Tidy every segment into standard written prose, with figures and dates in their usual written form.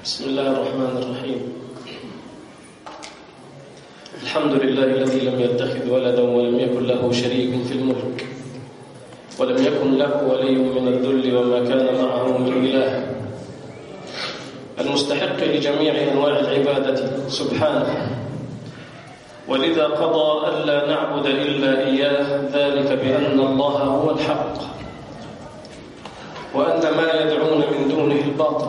بسم الله الرحمن الرحيم. الحمد لله الذي لم يتخذ ولدا ولم يكن له شريك في الملك ولم يكن له ولي من الذل وما كان معه من إله، المستحق لجميع أنواع العبادة سبحانه، ولذا قضى ألا نعبد إلا إياه، ذلك بأن الله هو الحق وأن ما يدعون من دونه الباطل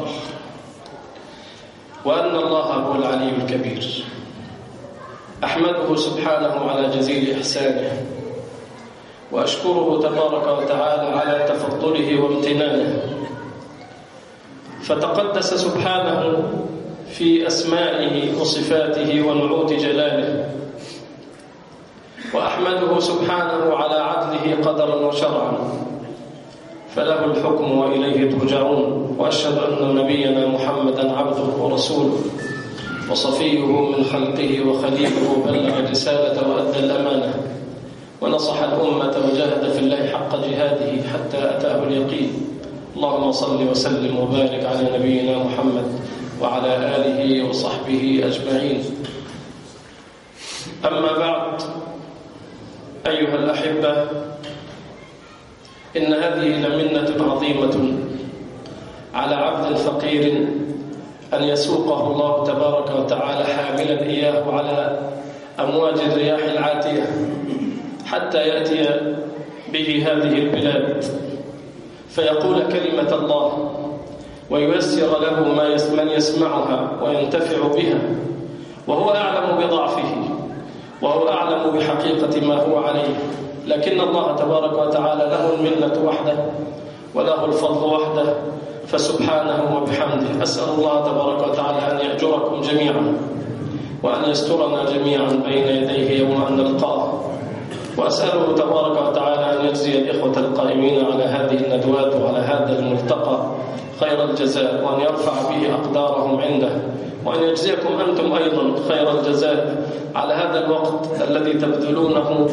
وأن الله هو العلي الكبير. أحمده سبحانه على جزيل إحسانه، وأشكره تبارك وتعالى على تفضله وامتنانه، فتقدس سبحانه في أسمائه وصفاته ونعوت جلاله، وأحمده سبحانه على عدله قدرا وشرعا، فله الحكم وإليه ترجعون. وأشهد أن نبينا محمدا عبده ورسوله وصفيه من خلقه وخليله، بلغ الرسالة وأدى الأمانة ونصح الأمة وجاهد في الله حق جهاده حتى أتاه اليقين. اللهم صل وسلم وبارك على نبينا محمد وعلى آله وصحبه أجمعين. أما بعد، أيها الأحبة، إن هذه لمنة عظيمة على عبد فقير أن يسوقه الله تبارك وتعالى حاملا إياه على أمواج الرياح العاتية حتى يأتي به هذه البلاد فيقول كلمة الله وييسر له من يسمعها وينتفع بها، وهو أعلم بضعفه وهو أعلم بحقيقة ما هو عليه، لكن الله تبارك وتعالى له المنة وحده وله الفضل وحده، فسبحانه وبحمده. أسأل الله تبارك وتعالى أن يأجركم جميعا وأن يسترنا جميعا بين يديه يوم أن نلقاه، وأسأله تبارك وتعالى أن يجزي الإخوة القائمين على هذه الندوات وعلى هذا الملتقى خير الجزاء، وأن يرفع به أقدارهم عنده، وأن يجزيكم أنتم أيضا خير الجزاء على هذا الوقت الذي تبذلونه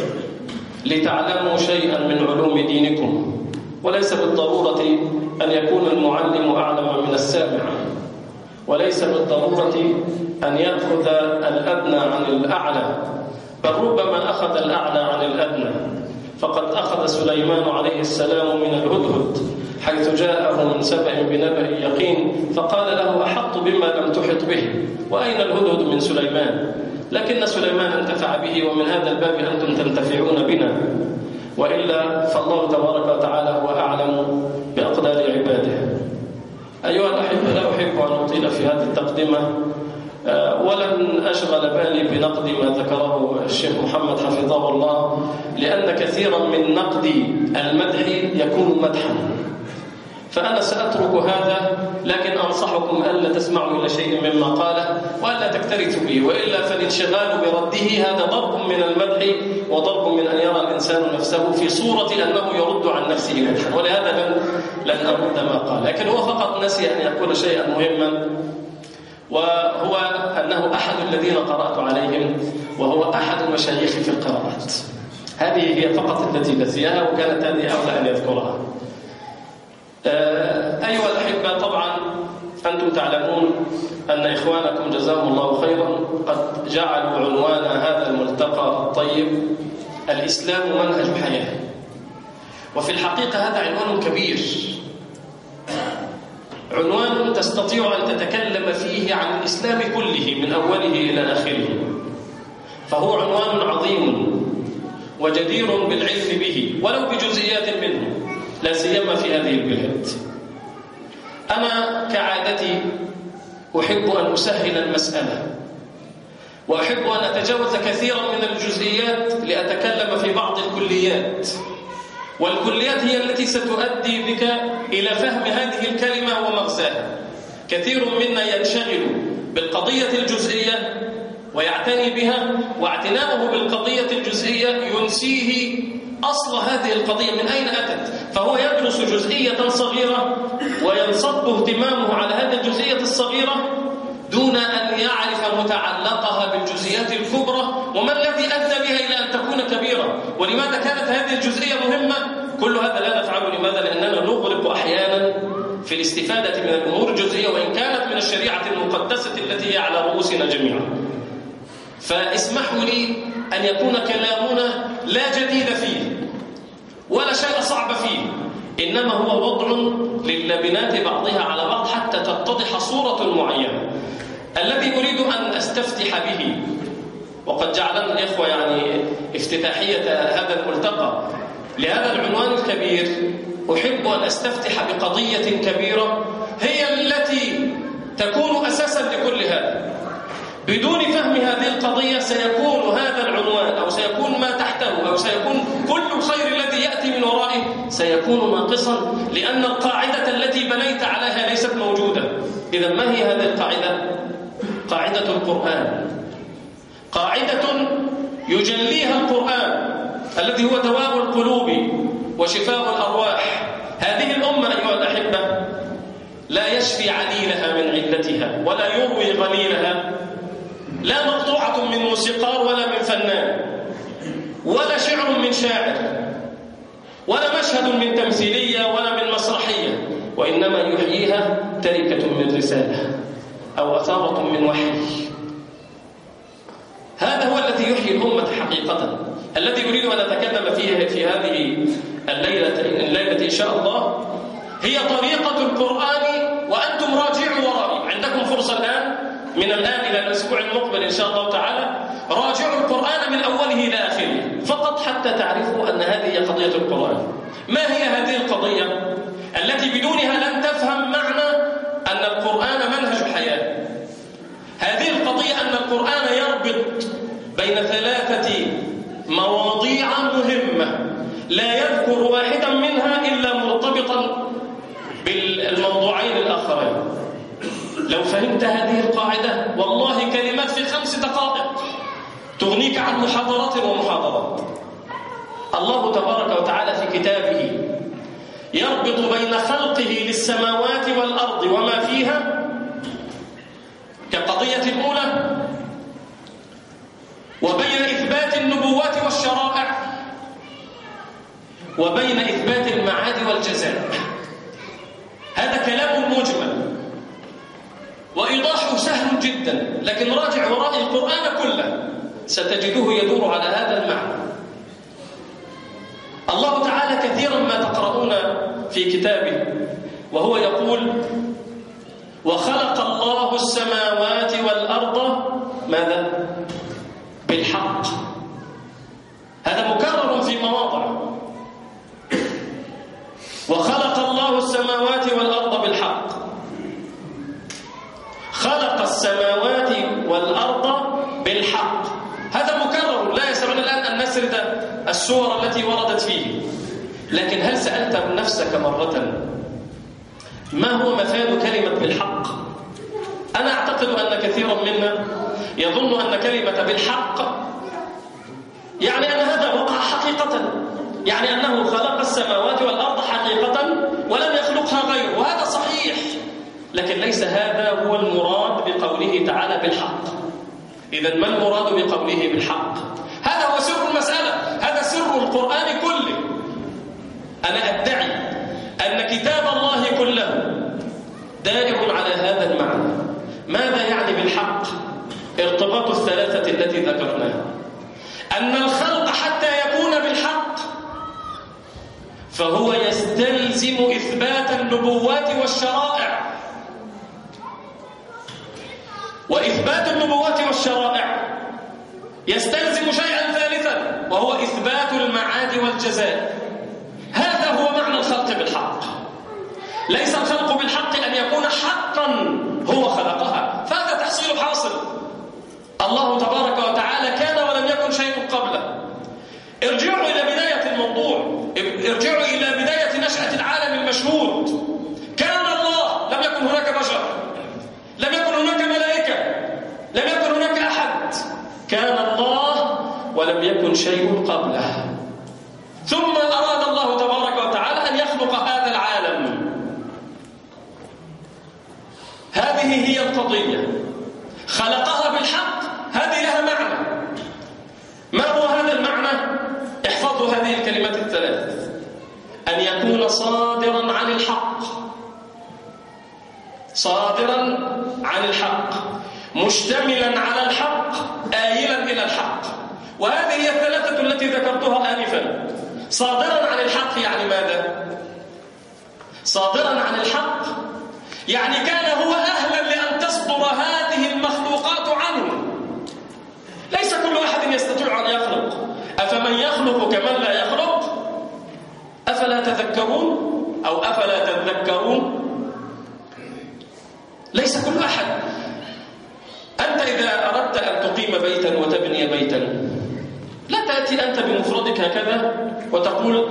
لتعلموا شيئا من علوم دينكم. وليس بالضرورة أن يكون المعلم أعلم من السامع، وليس بالضرورة أن يأخذ الأدنى عن الأعلى، بل ربما أخذ الأعلى عن الأدنى. فقد أخذ سليمان عليه السلام من الهدهد حيث جاءه من سبأ بنبأ يقين، فقال له: أحط بما لم تحط به. وأين الهدهد من سليمان؟ لكن سليمان انتفع به، ومن هذا الباب أنتم تنتفعون بنا، وإلا فالله تبارك وتعالى هو أعلم بأقدار عباده. أيها الأحبة، لا أحب أن أطيل في هذه التقدمة، ولن أشغل بالي بنقد ما ذكره الشيخ محمد حفظه الله، لأن كثيرا من نقد المدح يكون مدحا، فأنا سأترك هذا، لكن أنصحكم ألا تسمعوا إلى شيء مما قاله وألا تكترثوا به، وإلا فالانشغال برده هذا ضرب من المدح وضرب من أن يرى الإنسان نفسه في صورة أنه يرد عن نفسه مدحا، ولهذا لن أرد ما قال. لكن هو فقط نسي أن يقول شيئا مهما، وهو أنه أحد الذين قرأت عليهم، وهو أحد المشايخ في القراءات. هذه هي فقط التي نسيها، وكانت هذه أولى أن يذكرها. أيها الأحبة، طبعا أنتم تعلمون أن إخوانكم جزاهم الله خيرا قد جعلوا عنوان هذا الملتقى الطيب الإسلام منهج حياة، وفي الحقيقة هذا عنوان كبير، عنوان تستطيع أن تتكلم فيه عن الإسلام كله من أوله إلى آخره، فهو عنوان عظيم وجدير بالعلم به ولو بجزئيات منه، لا سيما في هذه البلاد. أنا كعادتي أحب أن أسهل المسألة، وأحب أن أتجاوز كثيرا من الجزئيات لأتكلم في بعض الكليات، والكليات هي التي ستؤدي بك إلى فهم هذه الكلمة ومغزاها. كثير منا ينشغل بالقضية الجزئية ويعتني بها، واعتناؤه بالقضية الجزئية ينسيه أصل هذه القضية من أين أتت، فهو يدرس جزئية صغيرة وينصب اهتمامه على هذه الجزئية الصغيرة دون أن يعرف متعلقها بالجزئيات الكبرى، وما الذي أدى بها إلى أن تكون كبيرة، ولماذا كانت هذه الجزئية مهمة. كل هذا لا نفعله لماذا؟ لأننا نغرق أحيانا في الاستفادة من الأمور الجزئية وإن كانت من الشريعة المقدسة التي هي على رؤوسنا جميعا. فاسمحوا لي أن يكون كلامنا لا جديد فيه ولا شيء صعب فيه، إنما هو وضع لللبنات بعضها على بعض حتى تتضح صورة معينة. الذي أريد أن أستفتح به، وقد جعلنا الإخوة يعني افتتاحية هذا الملتقى لهذا العنوان الكبير، أحب أن أستفتح بقضية كبيرة هي التي تكون أساسا لكل هذا. بدون فهم هذه القضية سيكون هذا العنوان أو سيكون ما تحته أو سيكون كل الخير الذي يأتي من ورائه سيكون ناقصا، لأن القاعدة التي بنيت عليها ليست موجودة. إذا ما هي هذه القاعدة؟ قاعدة القرآن، قاعدة يجليها القرآن الذي هو دواء القلوب وشفاء الأرواح. هذه الأمة أيها الأحبة لا يشفي عليلها من علتها ولا يروي غليلها، لا مقطوعة من موسيقار ولا من فنان ولا شعر من شاعر ولا مشهد من تمثيلية ولا من مسرحية، وإنما يحييها تركة من رسالة أو أثارة من وحي. هذا هو الذي يحيي الأمة حقيقة. الذي أريد أن أتكلم فيه في هذه الليلة إن شاء الله هي طريقة القرآن، وأنتم راجعوا ورائي. عندكم فرصة الآن من الآن إلى الأسبوع المقبل إن شاء الله تعالى راجعوا القرآن من أوله إلى آخره فقط حتى تعرفوا أن هذه هي قضية القرآن. ما هي هذه القضية التي بدونها لن تفهم معنى أن القرآن منهج حياة؟ هذه القضية أن القرآن يربط بين ثلاثة مواضيع مهمة لا يذكر واحدا منها إلا مرتبطا بالموضوعين الآخرين. لو فهمت هذه القاعدة والله كلمات في 5 دقائق تغنيك عن محاضرات ومحاضرات. الله تبارك وتعالى في كتابه يربط بين خلقه للسماوات والأرض وما فيها كقضية الأولى، وبين إثبات النبوات والشرائع، وبين إثبات المعاد والجزاء. هذا كلام مجمل وإيضاحه سهل جدا، لكن راجع وراء القرآن كله ستجده يدور على هذا المعنى. الله تعالى كثيرا ما تقرؤون في كتابه وهو يقول: وخلق الله السماوات والأرض ماذا؟ بالحق. هذا مكرر في مواضع. وخلق الله السماوات والأرض بالحق. خلق السماوات والأرض بالحق. هذا مكرر، لا يسعنا الآن أن نسرد السور التي وردت فيه، لكن هل سألت نفسك مرة ما هو مفاد كلمة بالحق؟ أنا أعتقد أن كثيرا منا يظن أن كلمة بالحق يعني أن هذا وقع حقيقة، يعني أنه خلق السماوات والأرض حقيقة ولم يخلقها غيره، وهذا صحيح، لكن ليس هذا هو المراد بقوله تعالى بالحق. إذن ما المراد بقوله بالحق؟ هذا هو سر المسألة، هذا سر القرآن كله. أنا أدعي أن كتاب الله كله دائر على هذا المعنى. ماذا يعني بالحق؟ ارتباط الثلاثة التي ذكرناها، أن الخلق حتى يكون بالحق فهو يستلزم إثبات النبوات والشرائع، وإثبات النبوات والشرائع يستلزم شيئا ثالثا وهو إثبات المعاد والجزاء. هذا هو معنى الخلق بالحق. ليس الخلق بالحق أن يكون حقا هو خلقها، فهذا تحصيل حاصل. الله تبارك وتعالى كان ولم يكن شيء قبله. ارجعوا إلى بداية الموضوع، ارجعوا إلى بداية نشأة العالم المشهود. كان الله، لم يكن هناك بشر، لم يكن هناك ملائكة، لم يكن هناك أحد. كان الله ولم يكن شيء قبله، ثم أراد الله تبارك وتعالى أن يخلق هذا العالم. هذه هي القضية، خلقها بالحق. هذه لها معنى. ما هو هذا المعنى؟ احفظوا هذه الكلمات الثلاث. أن يكون صادرا عن الحق، صادرا عن الحق، مشتملا على الحق، آيلا إلى الحق. وهذه هي الثلاثة التي ذكرتها آنفا. صادرا عن الحق يعني ماذا؟ صادرا عن الحق يعني كان هو أهلا لأن تصدر هذه المخلوقات عنه. ليس كل أحد يستطيع أن يخلق. أفمن يخلق كمن لا يخلق؟ أفلا تذكرون أو أفلا تذكرون؟ ليس كل أحد. أنت إذا أردت أن تقيم بيتا وتبني بيتا لا تأتي أنت بمفردك هكذا وتقول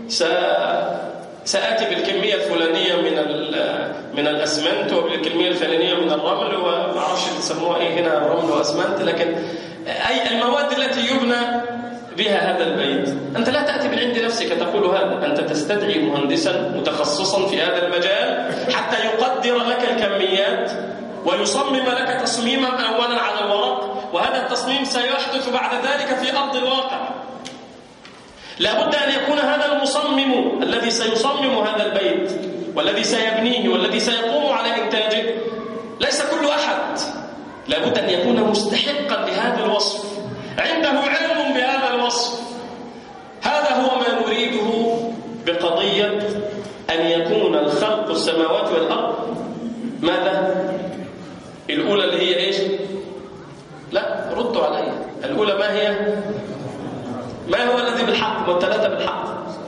سآتي بالكمية الفلانية من الأسمنت وبالكمية الفلانية من الرمل وما أعرفش تسموها إيه هنا، رمل وأسمنت، لكن أي المواد التي يبنى بها هذا البيت. أنت لا تأتي من عند نفسك تقول هذا، أنت تستدعي مهندسا متخصصا في هذا المجال حتى يقدر لك الكميات ويصمم لك تصميما أولا على الورق، وهذا التصميم سيحدث بعد ذلك في أرض الواقع. لابد أن يكون هذا المصمم الذي سيصمم هذا البيت والذي سيبنيه والذي سيقوم على إنتاجه ليس كل أحد، لابد أن يكون مستحقا لهذا الوصف، عنده علم بهذا الوصف. هذا هو ما نريده بقضية أن يكون الخلق السماوات والأرض ماذا؟ الأولى اللي هي إيش؟ لا ردوا علي. الأولى ما هي؟ ما هو الذي بالحق والثلاثة بالحق؟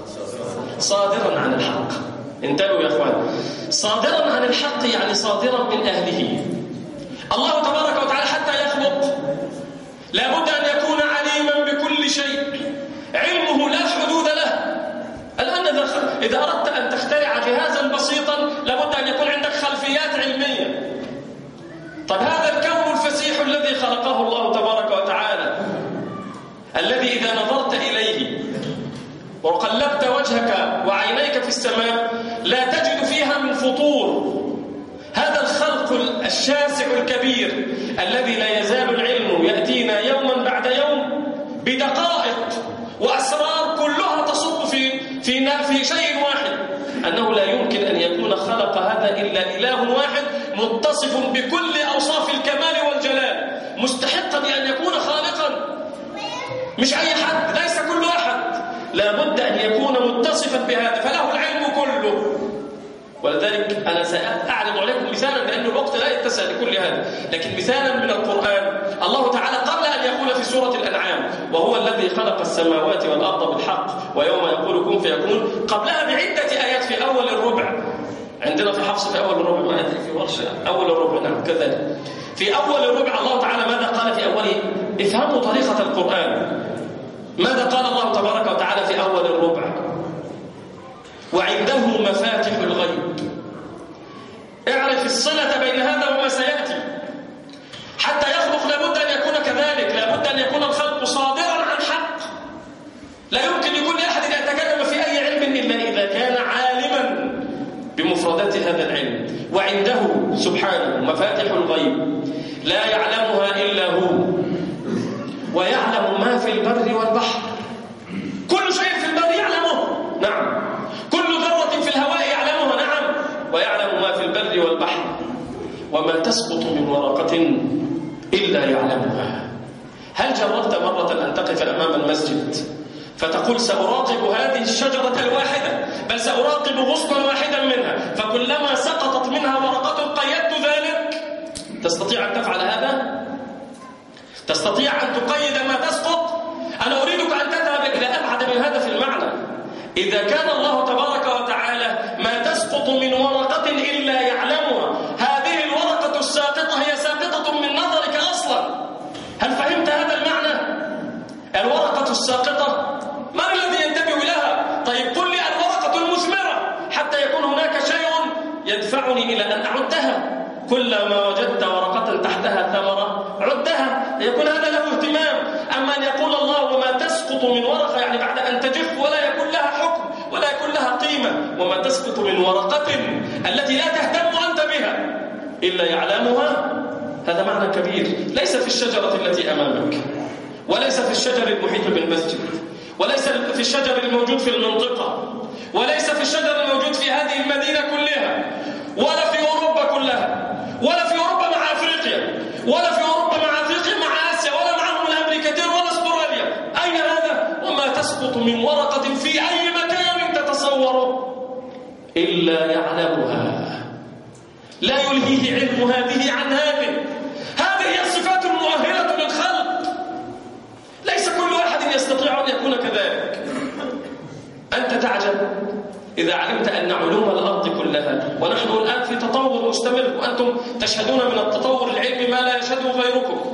صادرا عن الحق. انتبهوا يا أخوان، صادرا عن الحق يعني صادرا من أهله. الله تبارك وتعالى حتى يخلق لابد أن يكون عليما بكل شيء، علمه لا حدود له. الآن إذا أردت أن تخترع جهازا بسيطا لابد أن يكون عندك خلفيات علمية. طب هذا الكون الفسيح الذي خلقه الله تبارك وتعالى، الذي إذا نظرت إليه وقلبت وجهك وعينيك في السماء لا تجد فيها من فطور، هذا الخلق الشاسع الكبير الذي لا يزال العلم يأتينا يوما بعد يوم بدقائق وأسرار كلها تصب في شيء واحد، أنه لا يمكن أن يكون خلق هذا إلا إله واحد متصف بكل أوصاف الكمال والجلال، مستحقا لأن يكون خالقا، مش أي حد، ليس كل أحد، لابد أن يكون متصفا بهذا، فله العلم كله. ولذلك أنا سأعرض عليكم مثالا لأن الوقت لا يتسع لكل هذا، لكن مثالا من القرآن. الله تعالى قبل أن يقول في سورة الأنعام وهو الذي خلق السماوات والأرض بالحق ويوم يقول كن فيكون، قبلها بعدة آيات في أول الربع، عندنا في حفص في أول الربع، ما أدري في ورشة أول الربع، نعم كذلك. في أول الربع الله تعالى ماذا قال في أوله؟ افهموا طريقة القرآن. ماذا قال الله تبارك وتعالى في أول الربع؟ وعنده مفاتح الغيب. اعرف الصلة بين هذا وما سيأتي. حتى يخلق لابد أن يكون كذلك، لابد أن يكون الخلق صادرا عن حق. لا يمكن لكل أحد أن يتكلم في أي علم إلا إذا كان عالما بمفردات هذا العلم. وعنده سبحانه مفاتح الغيب لا يعلمها إلا هو، ويعلم ما في البر والبحر. كل شيء في البر يعلمه، نعم، كل ذرة في الهواء يعلمها، نعم، ويعلم ما في البر والبحر. وما تسقط من ورقة إلا يعلمها. هل جربت مرة أن تقف أمام المسجد فتقول سأراقب هذه الشجرة الواحدة، بل سأراقب غصنا واحدا منها، فكلما سقطت منها ورقة قيدت ذلك؟ تستطيع أن تفعل هذا؟ تستطيع أن تقيد ما تسقط؟ أنا أريدك أن تذهب إلى أبعد من هذا في المعنى. إذا كان الله تبارك وتعالى ما تسقط من ورقة إلا يعلمها، هذه الورقة الساقطة هي ساقطة من نظرك أصلا. هل فهمت هذا المعنى؟ الورقة الساقطة من الذي ينتبه لها؟ طيب قل لي الورقة المثمرة حتى يكون هناك شيء يدفعني إلى أن أعدها. كلما وجدت ورقة تحتها ثمرة عدها، يكون هذا له اهتمام. أما أن يقول الله وما تسقط من ورقة يعني بعد أن تجف ولا يكون لها حكم ولا يكون لها قيمة، وما تسقط من ورقة التي لا تهتم أنت بها إلا يعلمها، هذا معنى كبير. ليس في الشجرة التي أمامك، وليس في الشجر المحيط بالمسجد، وليس في الشجر الموجود في المنطقة، وليس في الشجر الموجود في هذه المدينة كلها، ولا في أوروبا كلها، ولا في أوروبا مع أفريقيا، ولا في أوروبا مع أفريقيا مع آسيا، ولا معهم الأمريكتين ولا أستراليا. أين هذا؟ وما تسقط من ورقة في أي مكان تتصوره إلا يعلمها، لا يلهيه علم هذه عن هذه. هذه هي الصفات المؤهلة للخلق، ليس كل واحد يستطيع أن يكون كذلك. أنت تعجب إذا علمت أن علوم الأرض كلها، ونحن الآن في تطور مستمر، وأنتم تشهدون من التطور العلمي ما لا يشهده غيركم.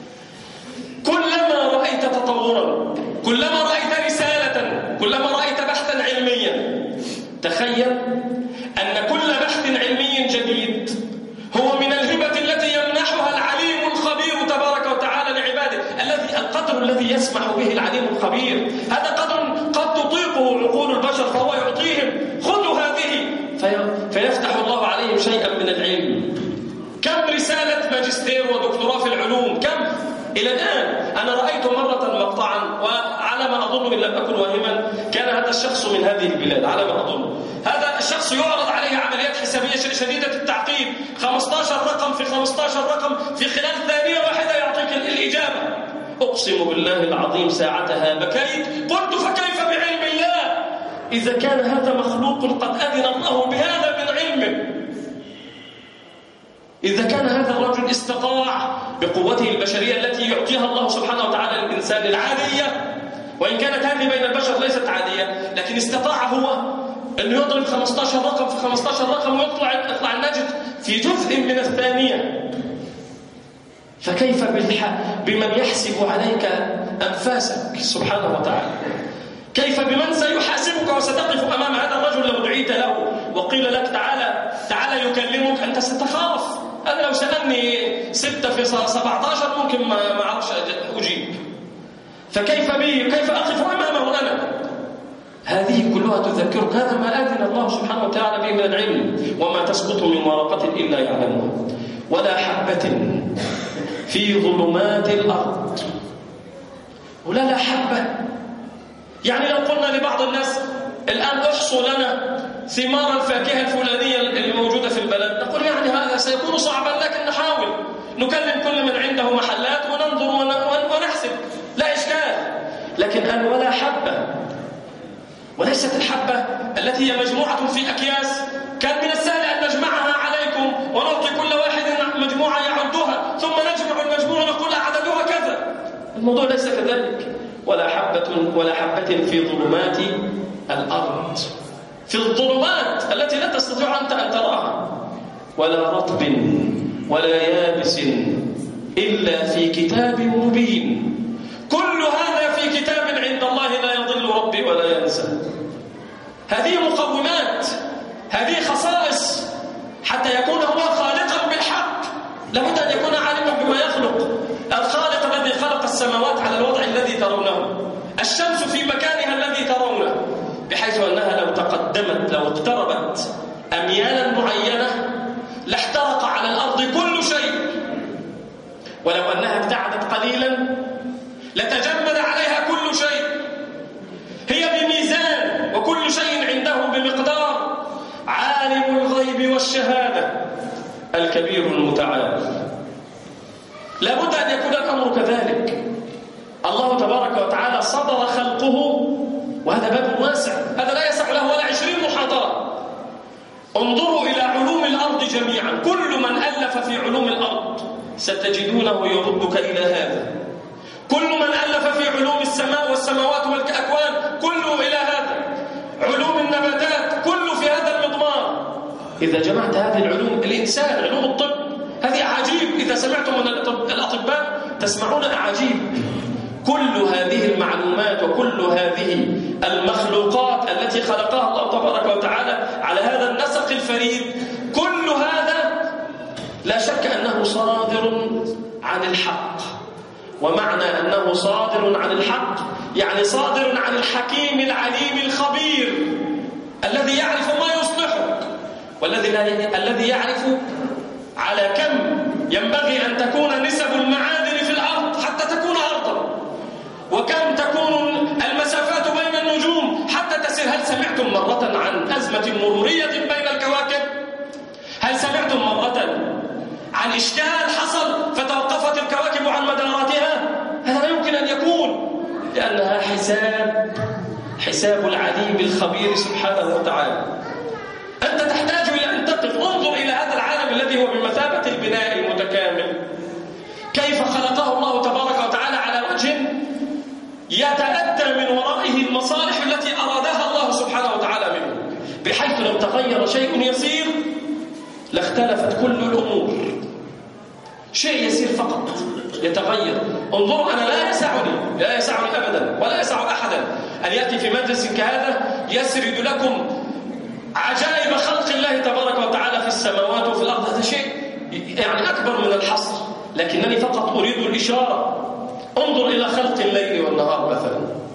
كلما رأيت تطورا، كلما رأيت رسالة، كلما رأيت بحثا علميا، تخيل أن كل بحث علمي جديد هو من الهبة التي يمنحها العليم الخبير تبارك وتعالى لعباده. القدر الذي يسمح به العليم الخبير، هذا قدر قد تطيقه عقول البشر، فهو يعطيهم خذوا هذه، فيفتح الله عليهم شيئا من العلم. كم رسالة ماجستير ودكتوراه في العلوم، كم إلى الآن. أنا رأيت مرة مقطعا، وعلى ما أظن إن لم أكن واهما كان هذا الشخص من هذه البلاد، على ما أظن هذا الشخص يعرض عليه عمليات حسابية شديدة التعقيد، 15 رقم في 15 رقم، في خلال ثانية واحدة يعطيك الإجابة. أقسم بالله العظيم ساعتها بكيت، قلت فكيف بعلم الله إذا كان هذا مخلوق قد أذن الله بهذا من علمه؟ إذا كان هذا الرجل استطاع بقوته البشرية التي يعطيها الله سبحانه وتعالى للإنسان العادية، وإن كانت هذه بين البشر ليست عادية، لكن استطاع هو أن يضرب 15 رقم في 15 رقم ويطلع النجد في جزء من الثانية. فكيف بمن يحسب عليك أنفاسك سبحانه وتعالى؟ كيف بمن سيحاسبك وستقف أمام هذا الرجل لو دعيت له وقيل لك تعالى يكلمك؟ أنت ستخاف. أنا لو سألني 6 في 17 ممكن ما أعرفش أجيب، فكيف بي؟ كيف أقف أمامه أنا؟ هذه كلها تذكرك هذا ما آذن الله سبحانه وتعالى به من العلم. وما تسقط من ورقة إلا يعلمها، ولا حبة في ظلمات الأرض. ولا حبة، يعني لو قلنا لبعض الناس الآن احصوا لنا ثمار الفاكهة الفلانية اللي موجودة في البلد، نقول يعني هذا سيكون صعبا، لكن نحاول نكلم كل من عنده محلات وننظر ونحسب، لا إشكال. لكن أن ولا حبة، وليست الحبة التي هي مجموعة في أكياس، كان من السهل أن نجمعها عليكم ونعطي كل واحد مجموعة يعدها، ثم نجمع المجموعة ونقول عددها كذا. الموضوع ليس كذلك. ولا حبة في ظلمات الأرض، في الظلمات التي لا تستطيع أنت أن تراها، ولا رطب ولا يابس إلا في كتاب مبين. كل هذا في كتاب عند الله لا يضل ربي ولا ينسى. هذه مقومات، هذه خصائص حتى يكون هو خالقا بالحق. لابد أن يكون عالما بما يخلق. الخالق الذي خلق السماوات على الوضع الذي ترونه، الشمس في مكانها الذي ترونه، بحيث أنها لو تقدمت، لو اقتربت أميالا معينة لاحترق على الأرض كل شيء، ولو أنها ابتعدت قليلا لتجمد عليها كل شيء. هي بميزان، وكل شيء عنده بمقدار. عالم الغيب والشهادة الكبير المتعال. لابد أن يكون الأمر كذلك. الله تبارك وتعالى صدر خلقه، وهذا باب واسع، هذا لا يسع له ولا 20 محاضرة. انظروا إلى علوم الأرض جميعا، كل من ألف في علوم الأرض ستجدونه يردك إلى هذا. كل من ألف في علوم السماء والسماوات والأكوان كله إلى هذا. علوم النباتات كله في هذا المضمار. إذا جمعت هذه العلوم، الإنسان، علوم الطب، هذه أعاجيب. إذا سمعتم من الأطباء تسمعون أعاجيب. كل هذه المعلومات وكل هذه المخلوقات التي خلقها الله تبارك وتعالى على هذا النسق الفريد، كل هذا لا شك أنه صادر عن الحق. ومعنى أنه صادر عن الحق يعني صادر عن الحكيم العليم الخبير الذي يعرف ما يصلحك، والذي يعرف على كم ينبغي أن تكون نسب المعادن في الأرض حتى تكون أرضا، وكم تكون المسافات بين النجوم حتى تسير. هل سمعت سمعتم مرة عن أزمة مرورية بين الكواكب؟ هل سمعتم مرة عن إشكال حصل فتوقفت الكواكب عن مداراتها؟ هذا لا يمكن أن يكون، لأنها حساب العليم الخبير سبحانه وتعالى. أنت تحتاج إلى أن تقف، انظر إلى هذا العالم الذي هو بمثابة البناء المتكامل، كيف خلقه الله تبارك وتعالى على وجه يتأتى من ورائه المصالح التي أرادها الله سبحانه وتعالى منه، بحيث لو تغير شيء يسير لاختلفت كل الأمور. شيء يسير فقط يتغير. انظروا، أنا لا يسعني أبدا ولا يسع أحدا أن يأتي في مجلس كهذا يسرد لكم عجائب خلق الله تبارك وتعالى في السماوات وفي الأرض. هذا شيء يعني أكبر من الحصر، لكنني فقط أريد الإشارة. انظر إلى خلق الليل والنهار مثلا،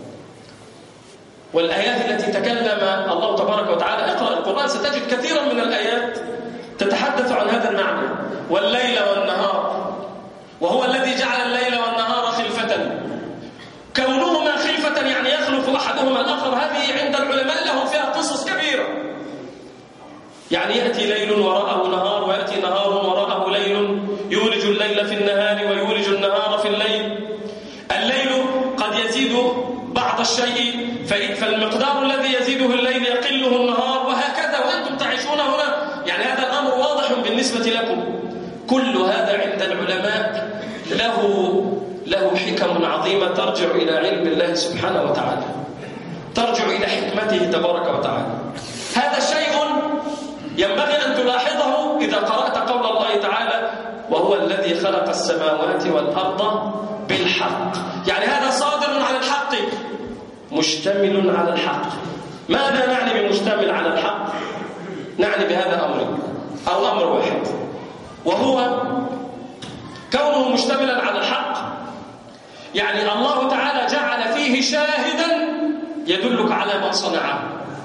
والآيات التي تكلم الله تبارك وتعالى. اقرأ القرآن ستجد كثيرا من الآيات تتحدث عن هذا المعنى، والليل والنهار، وهو الذي جعل الليل والنهار خلفة. كونهما خلفة يعني يخلف أحدهما الآخر، هذه عند العلماء لهم فيها قصص كبيرة. يعني يأتي ليل وراءه نهار، ويأتي نهار وراءه ليل، يولج الليل في النهار ويولج النهار في الليل. الليل قد يزيد بعض الشيء، فالمقدار الذي يزيده الليل يقله النهار، وهكذا وأنتم تعيشون هنا. يعني هذا الأمر واضح بالنسبة لكم. كل هذا عند العلماء له حكم عظيمة ترجع إلى علم الله سبحانه وتعالى، ترجع إلى حكمته تبارك وتعالى. هذا شيء ينبغي أن تلاحظه إذا قرأت قول الله تعالى: وهو الذي خلق السماوات والأرض بالحق. يعني هذا صادر عن الحق، مشتمل على الحق. ماذا نعني بمشتمل على الحق؟ نعني بهذا أمر واحد، وهو كونه مشتملا على الحق. يعني الله تعالى جعل فيه شاهدا يدلك على ما صنعه.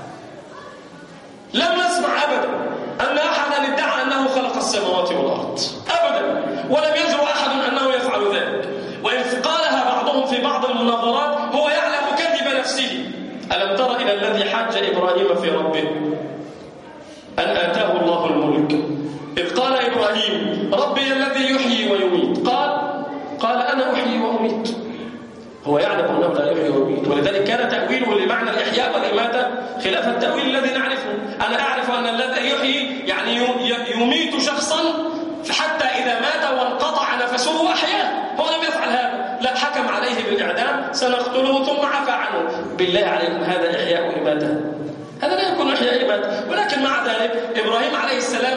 لم نسمع أبدا أن أحدا ادعى أنه خلق السماوات والأرض أبدا، ولم يجرؤ أحد أنه يفعل ذلك. وإن قالها بعضهم في بعض المناظرات هو يعلم كذب نفسه. ألم تر إلى الذي حاج إبراهيم في ربه أن آتاه الله الملك، إذ قال إبراهيم: ربي الذي يحيي ويميت. قال أنا أحيي وأميت. هو يعلم أنه لا يحيي ويميت، ولذلك كان تأويله لمعنى الإحياء والإماتة خلاف التأويل الذي نعرفه. أنا أعرف أن الذي يحيي يعني يميت شخصا حتى إذا مات وانقطع نفسه أحياه. هو لم يفعل هذا، لا، حكم عليه بالإعدام، سنقتله ثم عفى عنه. بالله عليكم، هذا إحياء وإماتة؟ هذا لا يكون إحياء وإماتة. ولكن مع ذلك إبراهيم عليه السلام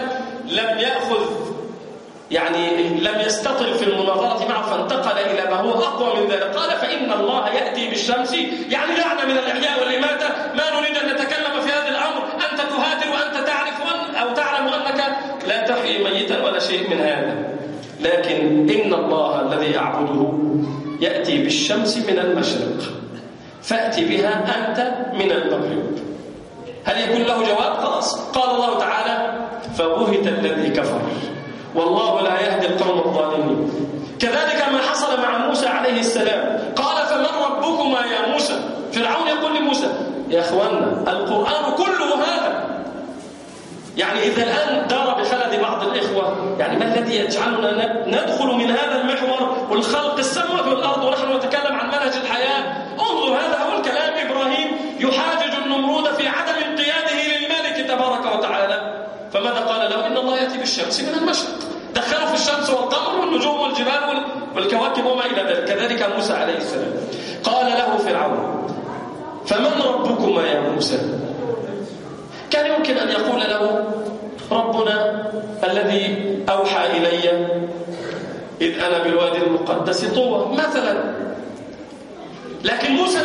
لم يستطل في المناظرة معه، فانتقل إلى ما هو أقوى من ذلك. قال: فإن الله يأتي بالشمس، يعني لعنة من الإحياء والإماتة. ما نريد أن نتكلم في هذا الأمر، أنت تهاتر وأنت تعرف أو تعلم أنك لا تحيي ميتا ولا شيء من هذا. لكن إن الله الذي أعبده يأتي بالشمس من المشرق، فأتي بها أنت من المغرب. هل يكون له جواب؟ خلاص. قال الله تعالى: فبهت الذي كفر والله لا يهدي القوم الظالمين. كذلك ما حصل مع موسى عليه السلام. قال: فمن ربكما يا موسى؟ فرعون يقول لموسى: يا أخوانا، القرآن كله هذا. يعني إذا الآن دار بخلد بعض الإخوة، يعني ما الذي يجعلنا ندخل من هذا المحور والخلق السماوات والأرض ونحن نتكلم عن منهج الحياة؟ انظر، هذا هو الكلام. إبراهيم يحاجج النمرود في عدم انقياده للملك تبارك وتعالى. فماذا قال له؟ إن الله يأتي بالشمس من المشرق. دخلوا في الشمس والقمر والنجوم والجبال والكواكب وما إلى ذلك. كذلك موسى عليه السلام. قال له فرعون: فمن ربكما يا موسى؟ كان يمكن أن يقول له: ربنا الذي أوحى إلي إذ أنا بالوادي المقدس طوى مثلا. لكن موسى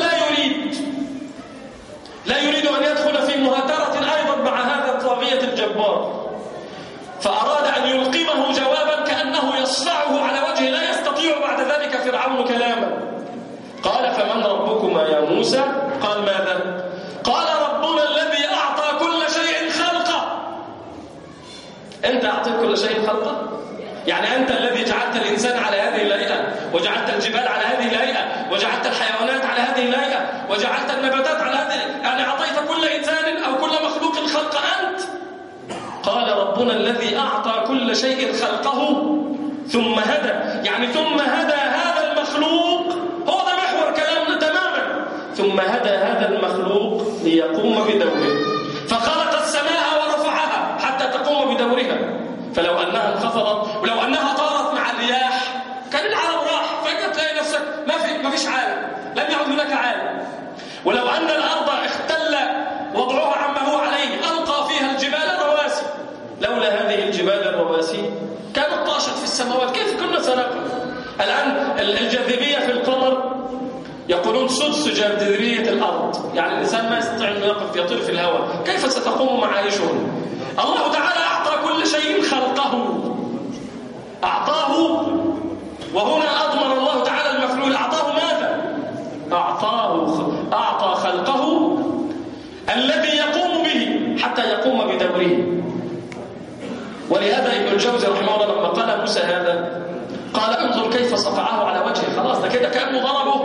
لا يريد أن يدخل في مهاترة أيضا مع هذا الطاغية الجبار، فأراد أن يلقمه جوابا كأنه يصفعه على وجه لا يستطيع بعد ذلك فرعون كلاما. قال: فمن ربكما يا موسى؟ قال: ماذا؟ قال: ربنا الذي أعطى كل شيء خلقه. أنت أعطيت كل شيء خلقه؟ يعني أنت الذي جعلت الإنسان على هذه الهيئة، وجعلت الجبال على هذه الهيئة، وجعلت الحيوانات على هذه الهيئة، وجعلت النباتات على هذه، يعني أعطيت كل إنسان هنا الذي أعطى كل شيء خلقه ثم هدى، يعني ثم هدى هذا المخلوق، هو ده محور كلامنا تماما. ثم هدى هذا المخلوق ليقوم بدوره، فخلق السماء ورفعها حتى تقوم بدورها. فلو أنها انخفضت ولو أنها طارت مع الرياح كان العالم راح، فجأة تلاقي نفسك ما فيش عالم، لم يعد هناك عالم. ولو أن الأرض اختل وضعها عما هو عليه ألقى فيها الجبال رواسي، لولا هذه الجبال الرواسي كانت طاشت في السماوات، كيف كنا سنقل؟ الآن الجاذبية في القمر يقولون سدس جاذبية الأرض، يعني الإنسان ما يستطيع أن يقف يطير في الهواء، كيف ستقوم معايشهم؟ الله تعالى أعطى كل شيء خلقه، أعطاه، وهنا أضمر الله تعالى المفعول، أعطاه ماذا؟ أعطى خلقه الذي يقوم به حتى يقوم بدوره. ولهذا ابن الجوزي رحمه الله لما قال موسى هذا قال انظر كيف صقعه على وجهه، خلاص ده كده كأنه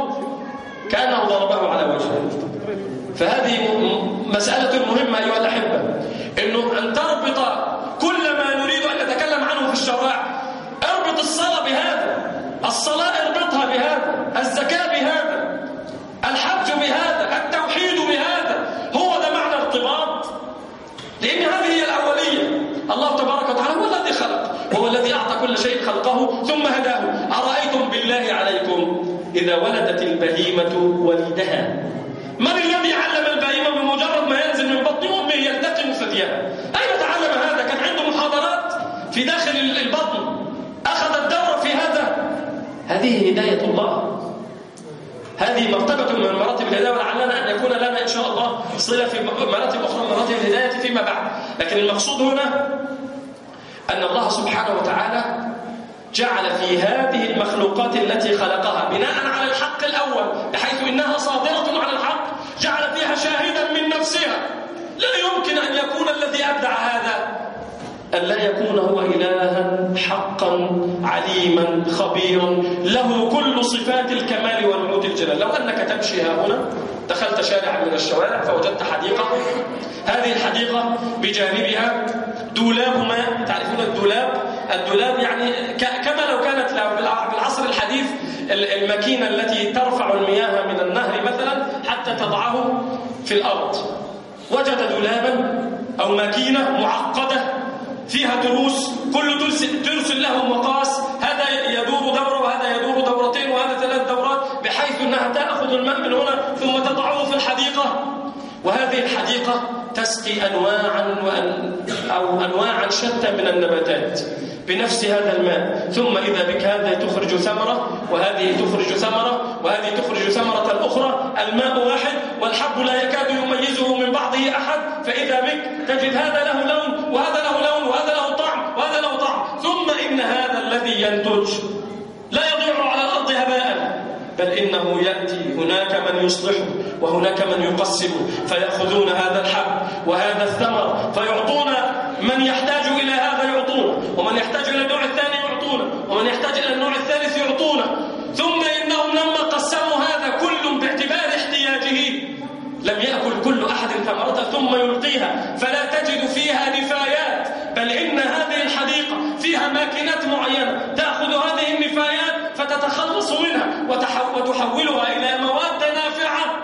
ضربه على وجهه. فهذه مسألة مهمة أيها الأحبة، إنه أن تربط كل ما نريد أن نتكلم عنه في الشرائع. اربط الصلاة بهذا، الصلاة اربطها بهذا، الزكاة بهذا، الحج بهذا، التوحيد بهذا، هو ده معنى ارتباط، لأن هذه هي الأولية. الله تبارك وتعالى هو الذي خلق، وهو الذي أعطى كل شيء خلقه ثم هداه. أرأيتم بالله عليكم إذا ولدت البهيمة وليدها، من الذي علم البهيمة بمجرد ما ينزل من بطن أمه يلتقم ثديها؟ أين تعلم هذا؟ كان عنده محاضرات في داخل البطن، أخذ الدورة في هذا. هذه هداية الله، هذه مرتبة من مراتب الهداية، ولعلنا أن يكون لنا إن شاء الله صلة في مراتب أخرى من مراتب الهداية فيما بعد. لكن المقصود هنا أن الله سبحانه وتعالى جعل في هذه المخلوقات التي خلقها بناء على الحق الأول، بحيث إنها صادرة عن الحق، جعل فيها شاهدا من نفسها. لا يمكن أن يكون الذي أبدع هذا أن لا يكون هو إلها حقا عليما خبيرا له كل صفات الكمال ونعوت الجلال. لو أنك تمشي هنا، دخلت شارع من الشوارع فوجدت حديقة، هذه الحديقة بجانبها دولاب ماء. تعرفون الدولاب يعني كما لو كانت بالعصر الحديث الماكينة التي ترفع المياه من النهر مثلا حتى تضعه في الأرض. وجد دولابا أو ماكينة معقدة فيها تروس، كل ترس له مقاس، هذا يدور دورة وهذا يدور دورتين وهذا 3 دورات، بحيث أنها تأخذ الماء من هنا ثم تضعه في الحديقة. وهذه الحديقة تسقي أنواعا شتى من النباتات بنفس هذا الماء، ثم إذا بك هذا تخرج ثمرة وهذه تخرج ثمرة وهذه تخرج ثمرة أخرى، الماء واحد والحب لا يكاد يميزه من بعضه أحد، فإذا بك تجد هذا له لون وهذا له لون وهذا له طعم وهذا له طعم. ثم إن هذا الذي ينتج لا يضيع على الأرض هباء، بل إنه يأتي هناك من يصلحه وهناك من يقسمه، فيأخذون هذا الحب وهذا الثمر فيعطون من يحتاج إلى هذا يعطونه، ومن يحتاج إلى النوع الثاني يعطونه، ومن يحتاج إلى النوع الثالث يعطونه. ثم إنهم لما قسموا هذا كل باعتبار احتياجه لم يأكل كل أحد ثمرته ثم يلقيها، فلا تجد فيها نفايات، بل إن هذه الحديقة فيها ماكينات معينة تأخذ هذه النفايات فتتخلص منها وتحولها إلى مواد نافعة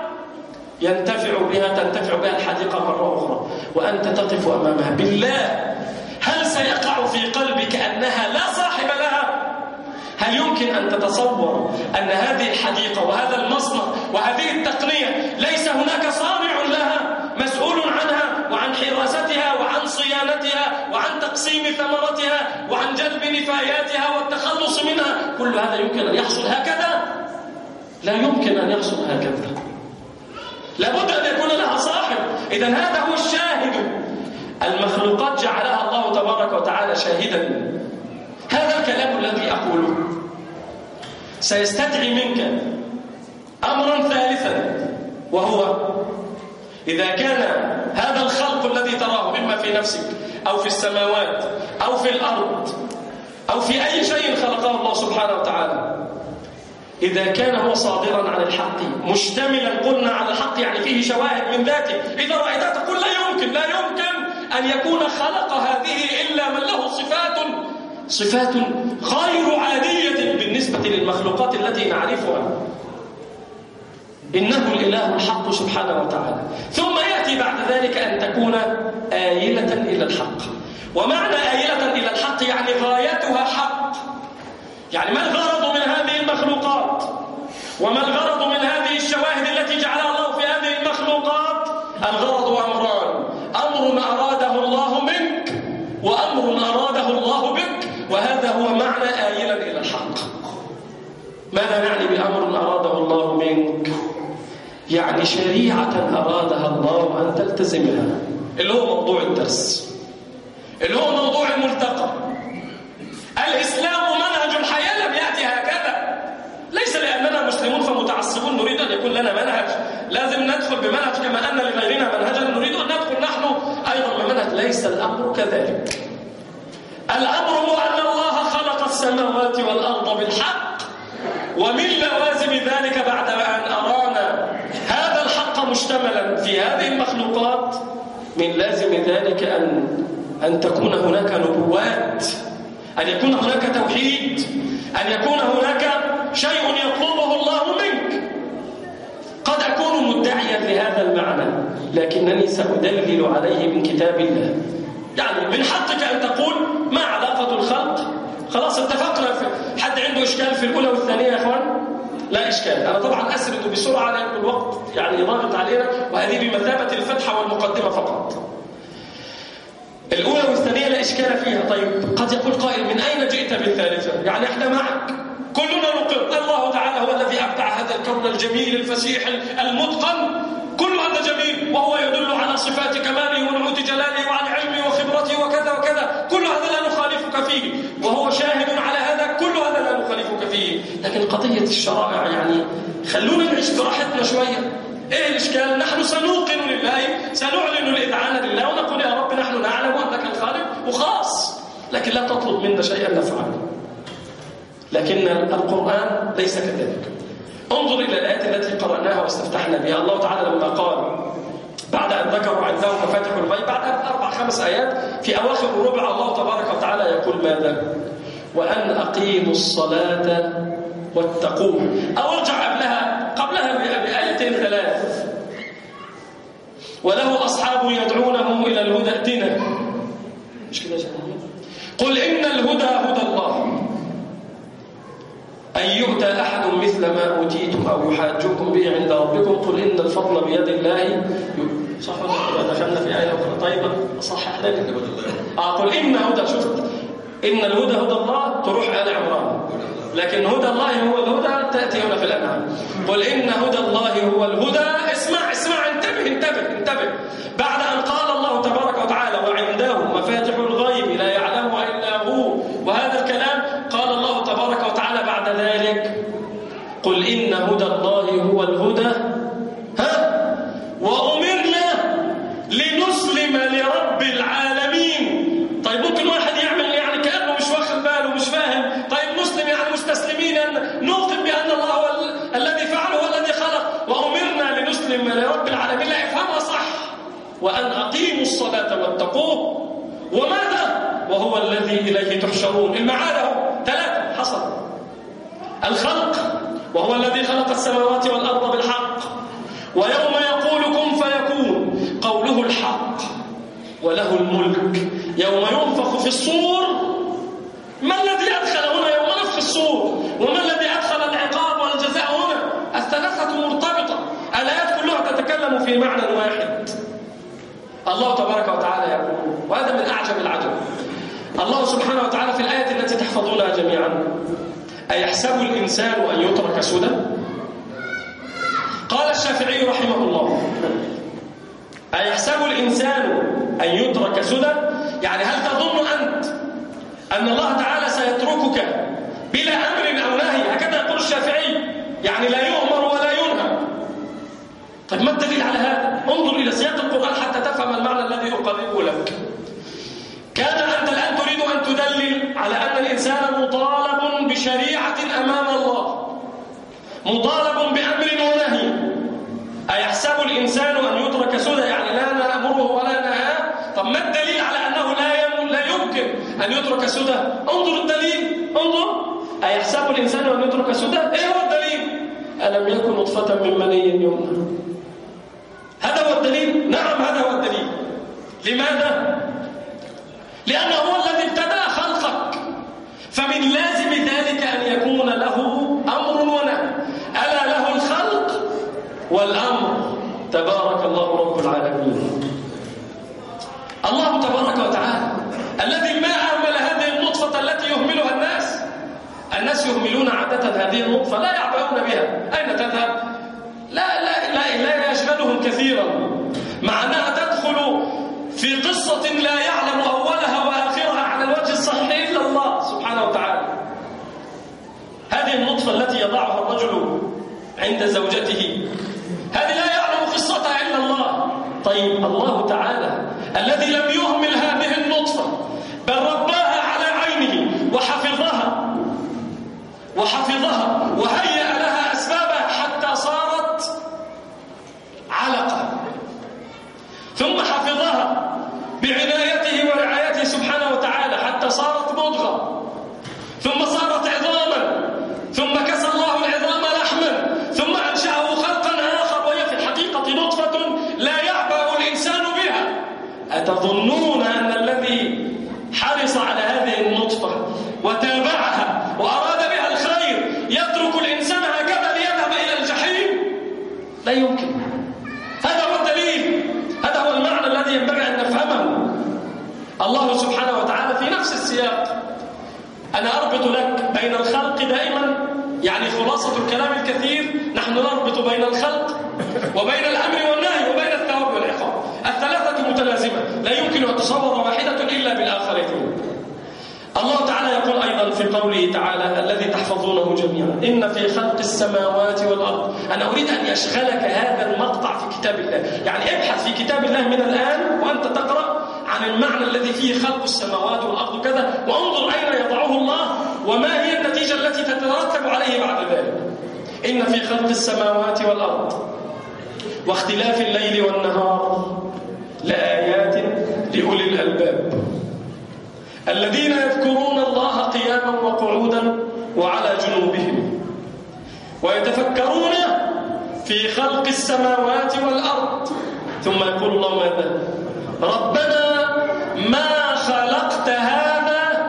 تنتفع بها الحديقة مرة أخرى، وأنت تقف أمامها. بالله هل سيقع في قلبك أنها لا صاحب لها؟ هل يمكن أن تتصور أن هذه الحديقة وهذا المصنع وهذه التقنية ليس هناك صانع لها مسؤول عنها وعن حراستها وعن صيانتها وعن تقسيم ثمرتها وعن جلب نفاياتها والتخلص منها؟ كل هذا يمكن أن يحصل هكذا؟ لا يمكن أن يحصل هكذا، لابد أن يكون لها صاحب. إذن هذا هو الشاهد، المخلوقات جعلها الله تبارك وتعالى شاهدا. هذا الكلام الذي أقوله سيستدعي منك أمرا ثالثا، وهو إذا كان هذا الخلق الذي تراه إما في نفسك أو في السماوات أو في الأرض أو في أي شيء خلقه الله سبحانه وتعالى، إذا كان هو صادرا عن الحق مشتملا قلنا على الحق، يعني فيه شواهد من ذاته، إذا رأيتها تقول لا يمكن أن يكون خلق هذه إلا من له صفات غير عادية بالنسبة للمخلوقات التي نعرفها. إنه الإله الحق سبحانه وتعالى. ثم يأتي بعد ذلك أن تكون آيلة إلى الحق. ومعنى آيلة إلى الحق يعني غايتها حق. يعني ما الغرض من هذه المخلوقات؟ وما الغرض من هذه الشواهد التي جعلها الله في هذه المخلوقات؟ الغرض أمران: أمر أراده الله منك، وأمر أراده الله بك. وهذا هو معنى آيلا إلى الحق. ماذا نعني بأمر أراده الله منك؟ يعني شريعة أرادها الله أن تلتزمها، اللي هو موضوع الدرس، اللي هو موضوع الملتقى. الإسلام منهج الحياة لم يأتي هكذا. ليس لأننا مسلمون فمتعصبون نريد أن يكون لنا منهج لازم ندخل بمنهج كما أن لغيرنا منهجا نريد أن ندخل نحن أيضا بمنهج. ليس الأمر كذلك. الأمر هو أن الله خلق السماوات والأرض بالحق، ومن لوازم ذلك بعد أن أرانا هذا الحق مشتملا في هذه المخلوقات، من لازم ذلك أن تكون هناك نبوات، أن يكون هناك توحيد، أن يكون هناك شيء يطلبه الله منك. قد أكون مدعيا لهذا المعنى، لكنني سأدلل عليه من كتاب الله. يعني من حقك أن تقول ما علاقة الخلق؟ خلاص اتفقنا. حد عنده إشكال في الأولى والثانية يا أخوان؟ لا إشكال. أنا طبعا أسرد بسرعة لأن الوقت يعني ضاغط علينا، وهذه بمثابة الفتحة والمقدمة فقط. الأولى والثانية لا إشكال فيها. طيب قد يقول قائل من أين جئت بالثالثة؟ يعني احنا معك، كلنا نقر الله تعالى هو الذي أبدع هذا الكون الجميل الفسيح المتقن، كل هذا جميل، وهو يدل على صفات كماله ونعوت جلاله وعلى علمه وخبرته وكذا وكذا. كل هذا لا نخالفك فيه، وهو شاهد على هذا، كل هذا لا نخالفك فيه. لكن قضية الشرائع يعني خلونا نعيش براحتنا شوية. ايه الاشكال؟ نحن سنوقن لله، سنعلن الاذعان لله ونقول يا رب نحن نعلم انك الخالق وخاص، لكن لا تطلب منا شيئا نفعله. لكن القرآن ليس كذلك. انظر الى الايات التي قرأناها واستفتحنا بها. الله تعالى لما قال بعد ان ذكروا عنده مفاتيح الغيب، بعد 4-5 آيات في اواخر الربع، الله تبارك وتعالى يقول ماذا؟ وان اقيموا الصلاة واتقوه. او ارجع قبلها بآيتين 3. وله أصحاب يدعونه إلى الهدى ائتنا. مش كده يا جماعة؟ قل إن الهدى هدى الله، أن يؤتى أحد مثل ما أوتيتم أو يحاجوكم به عند ربكم. قل إن الفضل بيد الله. صح ولا دخلنا في آية أخرى؟ طيب صحح لنا. قل إن هدى، شفت إن الهدى هدى الله تروح آل عمران، لكن هدى الله هو الهدى تأتي هنا في الأنعام. قل إن هدى الله هو الهدى. اسمع انتبه. بعد أن قال الله تبارك وتعالى وعنده مفاتيح الغيب لا يعلمها إلا هو، وهذا الكلام قال الله تبارك وتعالى بعد ذلك قل إن هدى الله هو الهدى وأمرنا لنسلم لرب العالمين. طيب ممكن واحد يعمل يعني كأنه مش واخد باله مش فاهم. طيب مسلم يعني مستسلمين، نوقن بأن الله هو الذي فعل هو الذي خلق. وأمرنا لنسلم لرب العالمين، لا افهمها صح. وأن أقيموا الصلاة واتقوه. وماذا؟ وهو الذي إليه تحشرون. المعاد 3 حصل. الخلق، وهو الذي خلق السماوات والأرض بالحق، ويوم يقول كن فيكون قوله الحق، وله الملك يوم ينفخ في الصور. ما الذي أدخل هنا يوم نفخ الصور؟ وما الذي أدخل العقاب والجزاء هنا؟ الثلاثة مرتبطة، الآيات كلها تتكلم في معنى واحد. الله تبارك وتعالى يقول، وهذا من أعجب العجب، الله سبحانه وتعالى في الآية التي تحفظونها جميعا: أيحسب الإنسان أن يترك سدى؟ قال الشافعي رحمه الله: أيحسب الإنسان أن يترك سدى؟ يعني هل تظن أنت أن الله تعالى سيتركك بلا أمر أو نهي؟ هكذا يقول الشافعي، يعني لا يؤمر ولا ينهى. طيب ما الدليل على هذا؟ انظر إلى سياق القرآن حتى تفهم المعنى الذي أقربه لك. كان أنت الآن تريد أن تدلل على أن الإنسان مطالب بشريعة أمام الله، مطالب بأمر ونهي. أيحسب الإنسان أن يترك سدى؟ يعني لا نأمره ولا نهاه. طب ما الدليل على أنه لا يمكن أن يترك سدى؟ انظر الدليل، انظر. أيحسب الإنسان أن يترك سدى؟ إيه هو الدليل؟ ألم يكن نطفة من مني يمنى. هذا هو الدليل؟ نعم هذا هو الدليل. لماذا؟ لأنه هو الذي ابتدأ خلقك، فمن لازم ذلك أن يكون له أمر ونهي. ألا له الخلق والأمر. تبارك الله رب العالمين. الله تبارك وتعالى الذي ما أهمل هذه النطفة التي يهملها الناس. الناس يهملون عادة هذه النطفة، لا يعبؤون بها. أين تذهب؟ لا يشغلهم كثيرا، مع أنها تدخل في قصة لا يعلم أولها وآخرها على الوجه الصحيح إلا الله سبحانه وتعالى. هذه النطفة التي يضعها الرجل عند زوجته، هذه لا يعلم قصتها إلا الله. طيب الله تعالى الذي لم يهمل هذه النطفة، بل رباها على عينه وحفظها وهيأ لها أسبابها حتى صارت علقة، ثم حفظها بعنايته ورعايته سبحانه وتعالى حتى صارت مضغة، ثم صارت عظاما، ثم كسى الله العظام لحما، ثم أنشأه خلقا آخر، وهي في الحقيقة نطفة لا يعبأ الإنسان بها. أتظنون أن الذي حرص على هذه النطفة وتابعها وأراد بها الخير يترك الإنسان هكذا ليذهب إلى الجحيم؟ لا يمكن. هذا هو الدليل، هذا هو المعنى الذي ينبغي أن نفهمه. الله سبحانه وتعالى في نفس السياق. أنا أربط لك بين الخلق دائما، يعني خلاصة الكلام الكثير، نحن نربط بين الخلق وبين الأمر والنهي وبين الثواب والعقاب. الثلاثة متلازمة، لا يمكن أن تصور واحدة إلا بالآخرين. الله تعالى يقول أيضا في قوله تعالى الذي تحفظونه جميعا إن في خلق السماوات والأرض. أنا أريد أن يشغلك هذا المقطع في كتاب الله، يعني ابحث في كتاب الله من الآن وأنت تقرأ عن المعنى الذي فيه خلق السماوات والأرض كذا، وانظر أين يضعه الله وما هي النتيجة التي تترتب عليه بعد ذلك. إن في خلق السماوات والأرض واختلاف الليل والنهار لآيات لأولي الألباب الذين يذكرون الله قياما وقعودا وعلى جنوبهم ويتفكرون في خلق السماوات والأرض. ثم يقول الله ماذا؟ ربنا ما خلقت هذا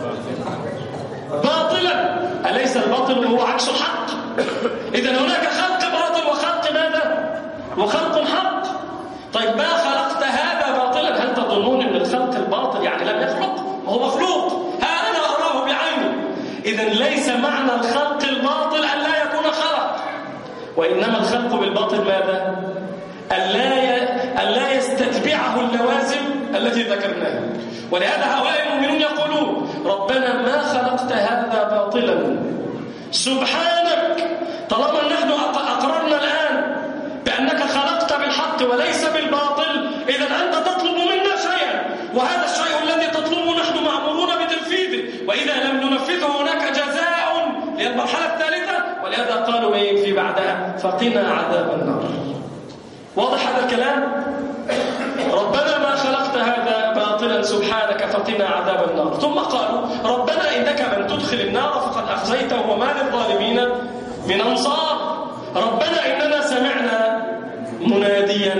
باطلا. أليس الباطل هو عكس الحق؟ إذن هناك خلق باطل وخلق ماذا؟ وخلق حق. طيب ما خلقت هذا باطلا، هل تظنون أن الخلق الباطل يعني لم يخلق؟ هو مخلوق، ها أنا أراه بعيني. إذن ليس معنى الخلق الباطل أن لا يكون خلق، وإنما الخلق بالباطل ماذا؟ أن لا يستتبعه اللوازم التي ذكرناها. ولهذا هؤلاء المؤمنون يقولون ربنا ما خلقت هذا باطلا سبحانك. طالما نحن أقررنا الآن بأنك خلقت بالحق وليس بالباطل، إذن أنت تطلب منا شيئا، وهذا الشيء الذي تطلبه نحن مأمورون بتنفيذه، وإذا لم ننفذه هناك جزاء للمرحلة الثالثة. ولهذا قالوا في بعدها فقنا عذاب النار. واضح هذا الكلام؟ ربنا ما خلقت هذا باطلا سبحانك فقنا عذاب النار. ثم قالوا ربنا إنك من تدخل النار فقد أخزيته وما للظالمين من أنصار. ربنا إننا سمعنا مناديا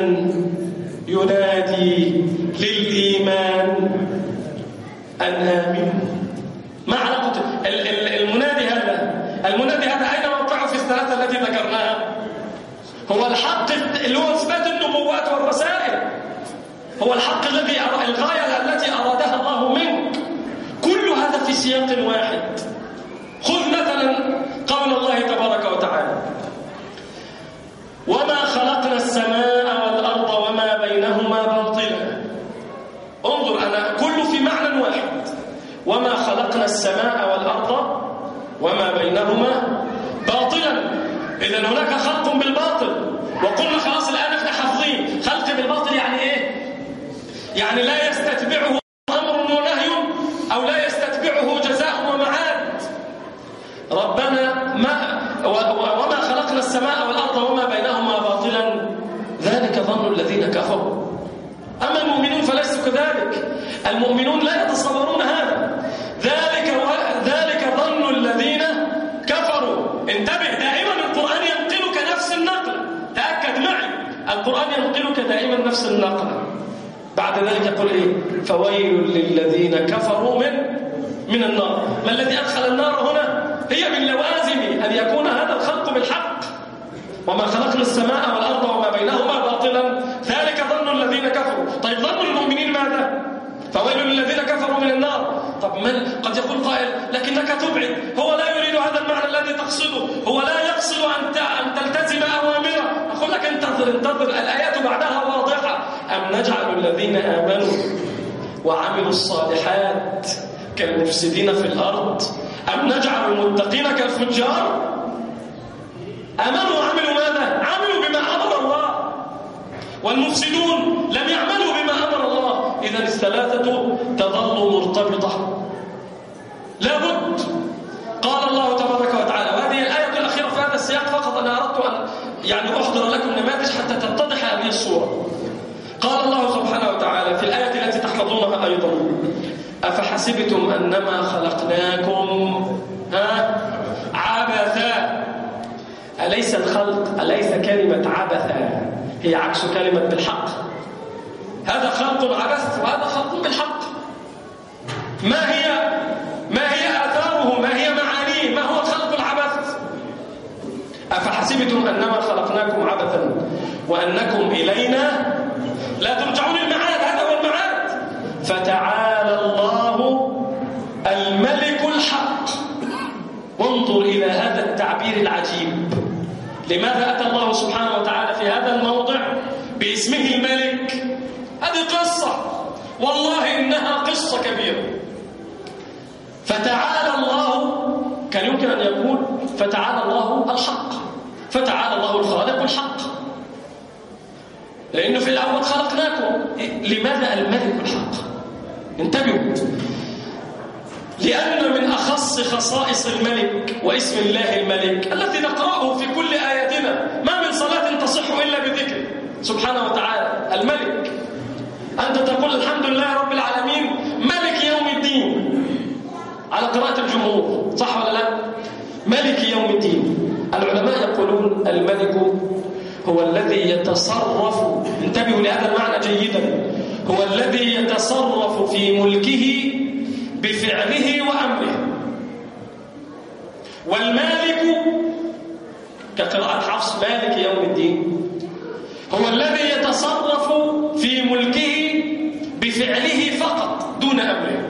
ينادي للإيمان أن آمنوا. ما علاقة المنادي هذا أين موقعه في الثلاثة التي ذكرناها؟ هو الحق اللي هو إثبات النبوات والرسائل، هو الحق الذي الغاية التي أرادها الله منك. كل هذا في سياق واحد. خذ مثلا قول الله تبارك وتعالى وما خلقنا السماء والأرض وما بينهما باطلا. انظر، أنا كله في معنى واحد. وما خلقنا السماء والأرض وما بينهما باطلا. إذن هناك خلق بالباطل، وقلنا خلاص الآن احنا حافظين خلق بالباطل يعني إيه؟ يعني لا يستتبعه أمر ونهي، أو لا يستتبعه جزاء ومعاد. ربنا وما خلقنا السماء والأرض وما بينهما باطلا ذلك ظن الذين كفروا. أما المؤمنون فليسوا كذلك. المؤمنون لا يتصورون هذا. ذلك ظن الذين كفروا. انتبه، دائما القرآن ينقلك نفس النقل، تأكد معي، القرآن ينقلك دائما نفس النقل. بعد ذلك يقول إيه؟ فويل للذين كفروا من النار. ما الذي أدخل النار هنا؟ هي من لوازم أن يكون هذا الخلق بالحق. وما خلقنا السماء والأرض وما بينهما باطلا ذلك ظن الذين كفروا. طيب ظن المؤمنين ماذا؟ فويل للذين كفروا من النار. طب من قد يقول قائل لكنك تبعد، هو لا يريد هذا المعنى الذي تقصده، هو لا يقصد أن تلتزم أوامره. أقول لك انتظر، الآيات بعدها واضحة. أم نجعل الذين آمنوا وعملوا الصالحات كالمفسدين في الأرض أم نجعل المتقين كالفجار؟ آمنوا وعملوا ماذا؟ عملوا بما أمر الله، والمفسدون لم يعملوا بما أمر الله. إذن الثلاثة تظل مرتبطة لابد. قال الله تبارك وتعالى، وهذه الآية الأخيرة في هذا السياق فقط، أنا أردت أن أحضر لكم نماذج حتى تتضح هذه الصورة. قال الله سبحانه وتعالى في الآية التي تحفظونها أيضا: أفحسبتم أنما خلقناكم عبثا. أليس الخلق، أليس كلمة عبثا هي عكس كلمة بالحق؟ هذا خلق عبث وهذا خلق بالحق. ما هي آثاره؟ ما هي معانيه؟ ما هو خلق العبث؟ أفحسبتم أنما خلقناكم عبثا وأنكم إلينا لا ترجعون. المعاد، هذا هو المعاد. فتعالى الله الملك الحق. وانظر إلى هذا التعبير العجيب. لماذا أتى الله سبحانه وتعالى في هذا الموضع باسمه الملك؟ هذه قصة، والله إنها قصة كبيرة. فتعالى الله، كان يمكن أن يقول فتعالى الله الحق، فتعالى الله الخالق الحق، لأنه في الأول خلقناكم. لماذا الملك الحق؟ انتبهوا، لأن من أخص خصائص الملك واسم الله الملك الذي نقرأه في كل آياتنا، ما من صلاة تصح إلا بذكر سبحانه وتعالى الملك. أنت تقول الحمد لله رب العالمين ملك يوم الدين على قراءة الجمهور، صح ولا لا؟ ملك يوم الدين. العلماء يقولون الملك هو الذي يتصرف، انتبهوا لهذا المعنى جيدا، هو الذي يتصرف في ملكه بفعله وأمره. والمالك كقراءة حفص مالك يوم الدين هو الذي يتصرف في ملكه بفعله فقط دون أمره.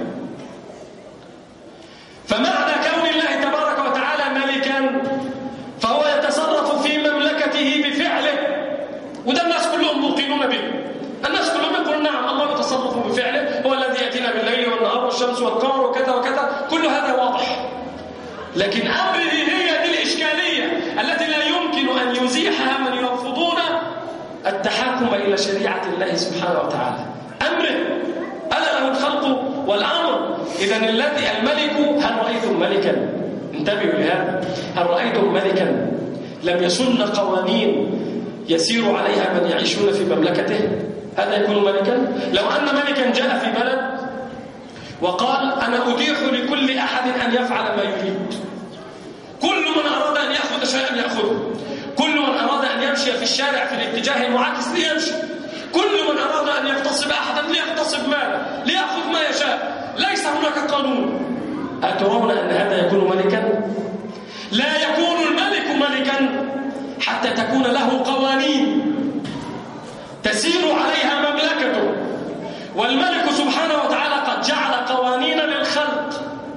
فمعنى كون الله تبارك وتعالى ملكا فهو يتصرف في مملكته بفعله، وده الناس كلهم موقنون به. الناس كلهم يقولون نعم الله يتصرف بفعله، هو الذي يأتينا بالليل والنهار والشمس والقمر وكذا وكذا، كل هذا واضح. لكن أمره هي دي الإشكالية التي لا يمكن أن يزيحها من يرفضون التحاكم إلى شريعة الله سبحانه وتعالى. أمره ألا له الخلق والأمر. إذن الذي الملك، هل رأيتم ملكا؟ انتبهوا لهذا، هل رأيتم ملكا لم يسن قوانين يسير عليها من يعيشون في مملكته؟ هذا يكون ملكا؟ لو أن ملكا جاء في بلد وقال أنا أتيح لكل أحد أن يفعل ما يريد، كل من أراد أن يأخذ شيئا يأخذه، كل من أراد أن يمشي في الشارع في الاتجاه المعاكس ليمشي، كل من أراد أن يغتصب أحدا ليغتصب ماله، ليأخذ ما يشاء، ليس هناك قانون. أترون أن هذا يكون ملكا؟ لا يكون الملك ملكا حتى تكون له قوانين تسير عليها مملكته. والملك سبحانه وتعالى قد جعل قوانين للخلق،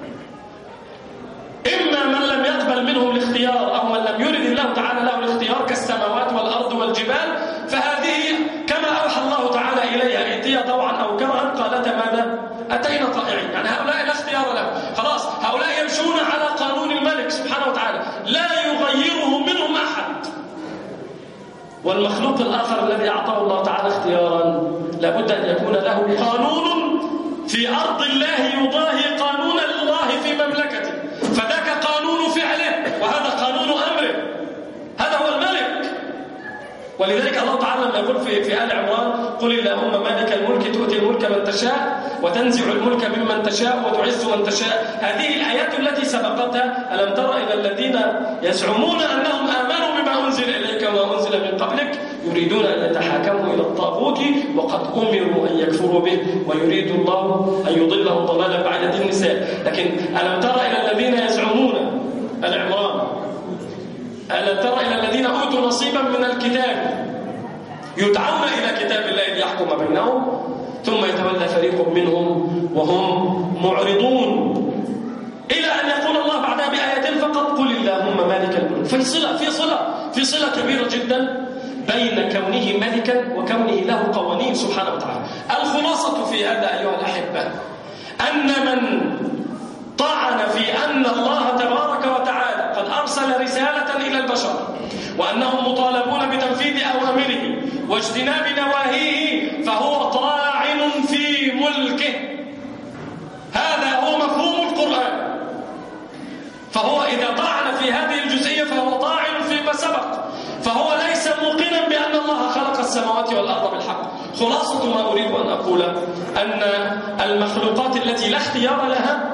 إما من لم يقبل منهم الاختيار أو من لم يرد الله تعالى له الاختيار كالسماوات والأرض والجبال، فهذه كما أوحى الله تعالى إليها ائتيا طوعا أو كرها قالتا ماذا؟ أتينا طائعين. يعني هؤلاء لا اختيار لهم، خلاص هؤلاء يمشون على قانون الملك سبحانه وتعالى لا يغيره منهم أحد. والمخلوق الآخر الذي أعطاه الله تعالى اختيارا لابد أن يكون له قانون في أرض الله يضاهي قانون الله في مملكته، فذاك قانون فعله وهذا قانون أمره. هذا هو الملك. ولذلك الله تعالى لما يقول في آل عمران قل اللهم مالك الملك تؤتي الملك من تشاء وتنزع الملك ممن تشاء وتعز من تشاء، هذه الآيات التي سبقتها ألم تر إلى الذين يزعمون أنهم آمنوا بما أنزل إليك وما أنزل من قبلك يريدون أن يتحاكموا إلى الطاغوت وقد أمروا أن يكفروا به ويريد الله أن يضلهم ضلالا بعد النساء. لكن ألم تر إلى الذين يزعمون آل عمران ألم تر إلى الذين أوتوا نصيبا من الكتاب يدعون إلى كتاب الله ليحكم بينهم ثم يتولى فريق منهم وهم معرضون، إلى أن يقول الله بعدها بآية فقط قل اللهم مالك الملك. في صلة كبيرة جدا بين كونه ملكا وكونه له قوانين سبحانه وتعالى. الخلاصة في هذا أيها الأحبة أن من طعن في أن الله تبارك وتعالى قد أرسل رسالة إلى البشر وأنهم مطالبون بتنفيذ أوامره واجتناب نواهيه فهو طاعن في ملكه. هذا هو مفهوم القرآن. فهو إذا طعن في هذه الجزئية فهو طاعن فيما سبق، فهو ليس موقنا بأن الله خلق السماوات والأرض بالحق. خلاصة ما أريد أن أقول أن المخلوقات التي لا اختيار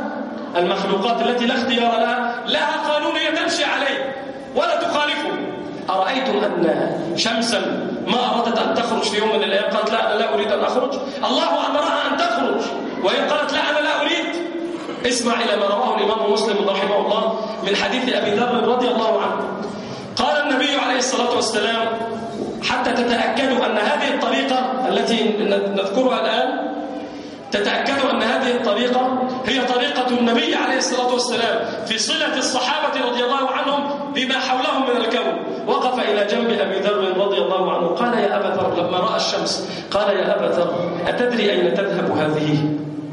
لها لها قانون تمشي عليه ولا تخالفه. أرأيتم أن شمسا ما أرادت أن تخرج في يوم من الأيام قالت لا أنا لا أريد أن أخرج، الله أمرها أن تخرج وهي قالت لا أنا لا أريد. اسمع إلى ما رواه الإمام مسلم رحمه الله من حديث أبي ذر رضي الله عنه. قال النبي عليه الصلاة والسلام حتى تتأكدوا أن هذه الطريقة التي نذكرها الآن تتأكدوا أن هذه الطريقة هي طريقة النبي عليه الصلاة والسلام في صلة الصحابة رضي الله عنهم بما حولهم من الكون. وقف إلى جنب أبي ذر رضي الله عنه قال يا أبا ذر لما رأى الشمس قال يا أبا ذر أتدري أين تذهب هذه؟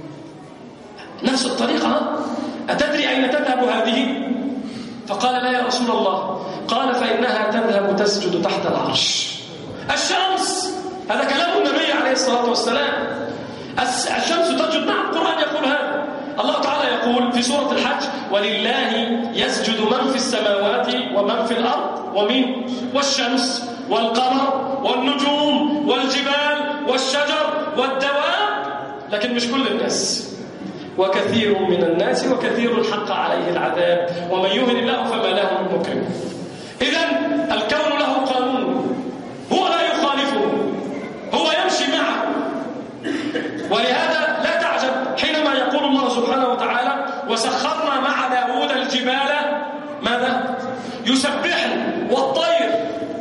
نفس الطريقة، أتدري أين تذهب هذه؟ فقال لا يا رسول الله. قال فإنها تذهب تسجد تحت العرش. الشمس، هذا كلام النبي عليه الصلاة والسلام. الشمس تسجد. نعم القرآن يقول هذا. الله تعالى يقول في سورة الحج ولله يسجد من في السماوات ومن في الأرض ومن والشمس والقمر والنجوم والجبال والشجر والدواب، لكن مش كل الناس. وكثير من الناس وكثير حق عليه العذاب ومن يهن الله فما له من مكرم. إذن الكون له قانون هو لا يخالفه، هو يمشي معه. ولهذا لا تعجب حينما يقول الله سبحانه وتعالى وسخرنا مع داود الجبال ماذا؟ يسبحن والطير.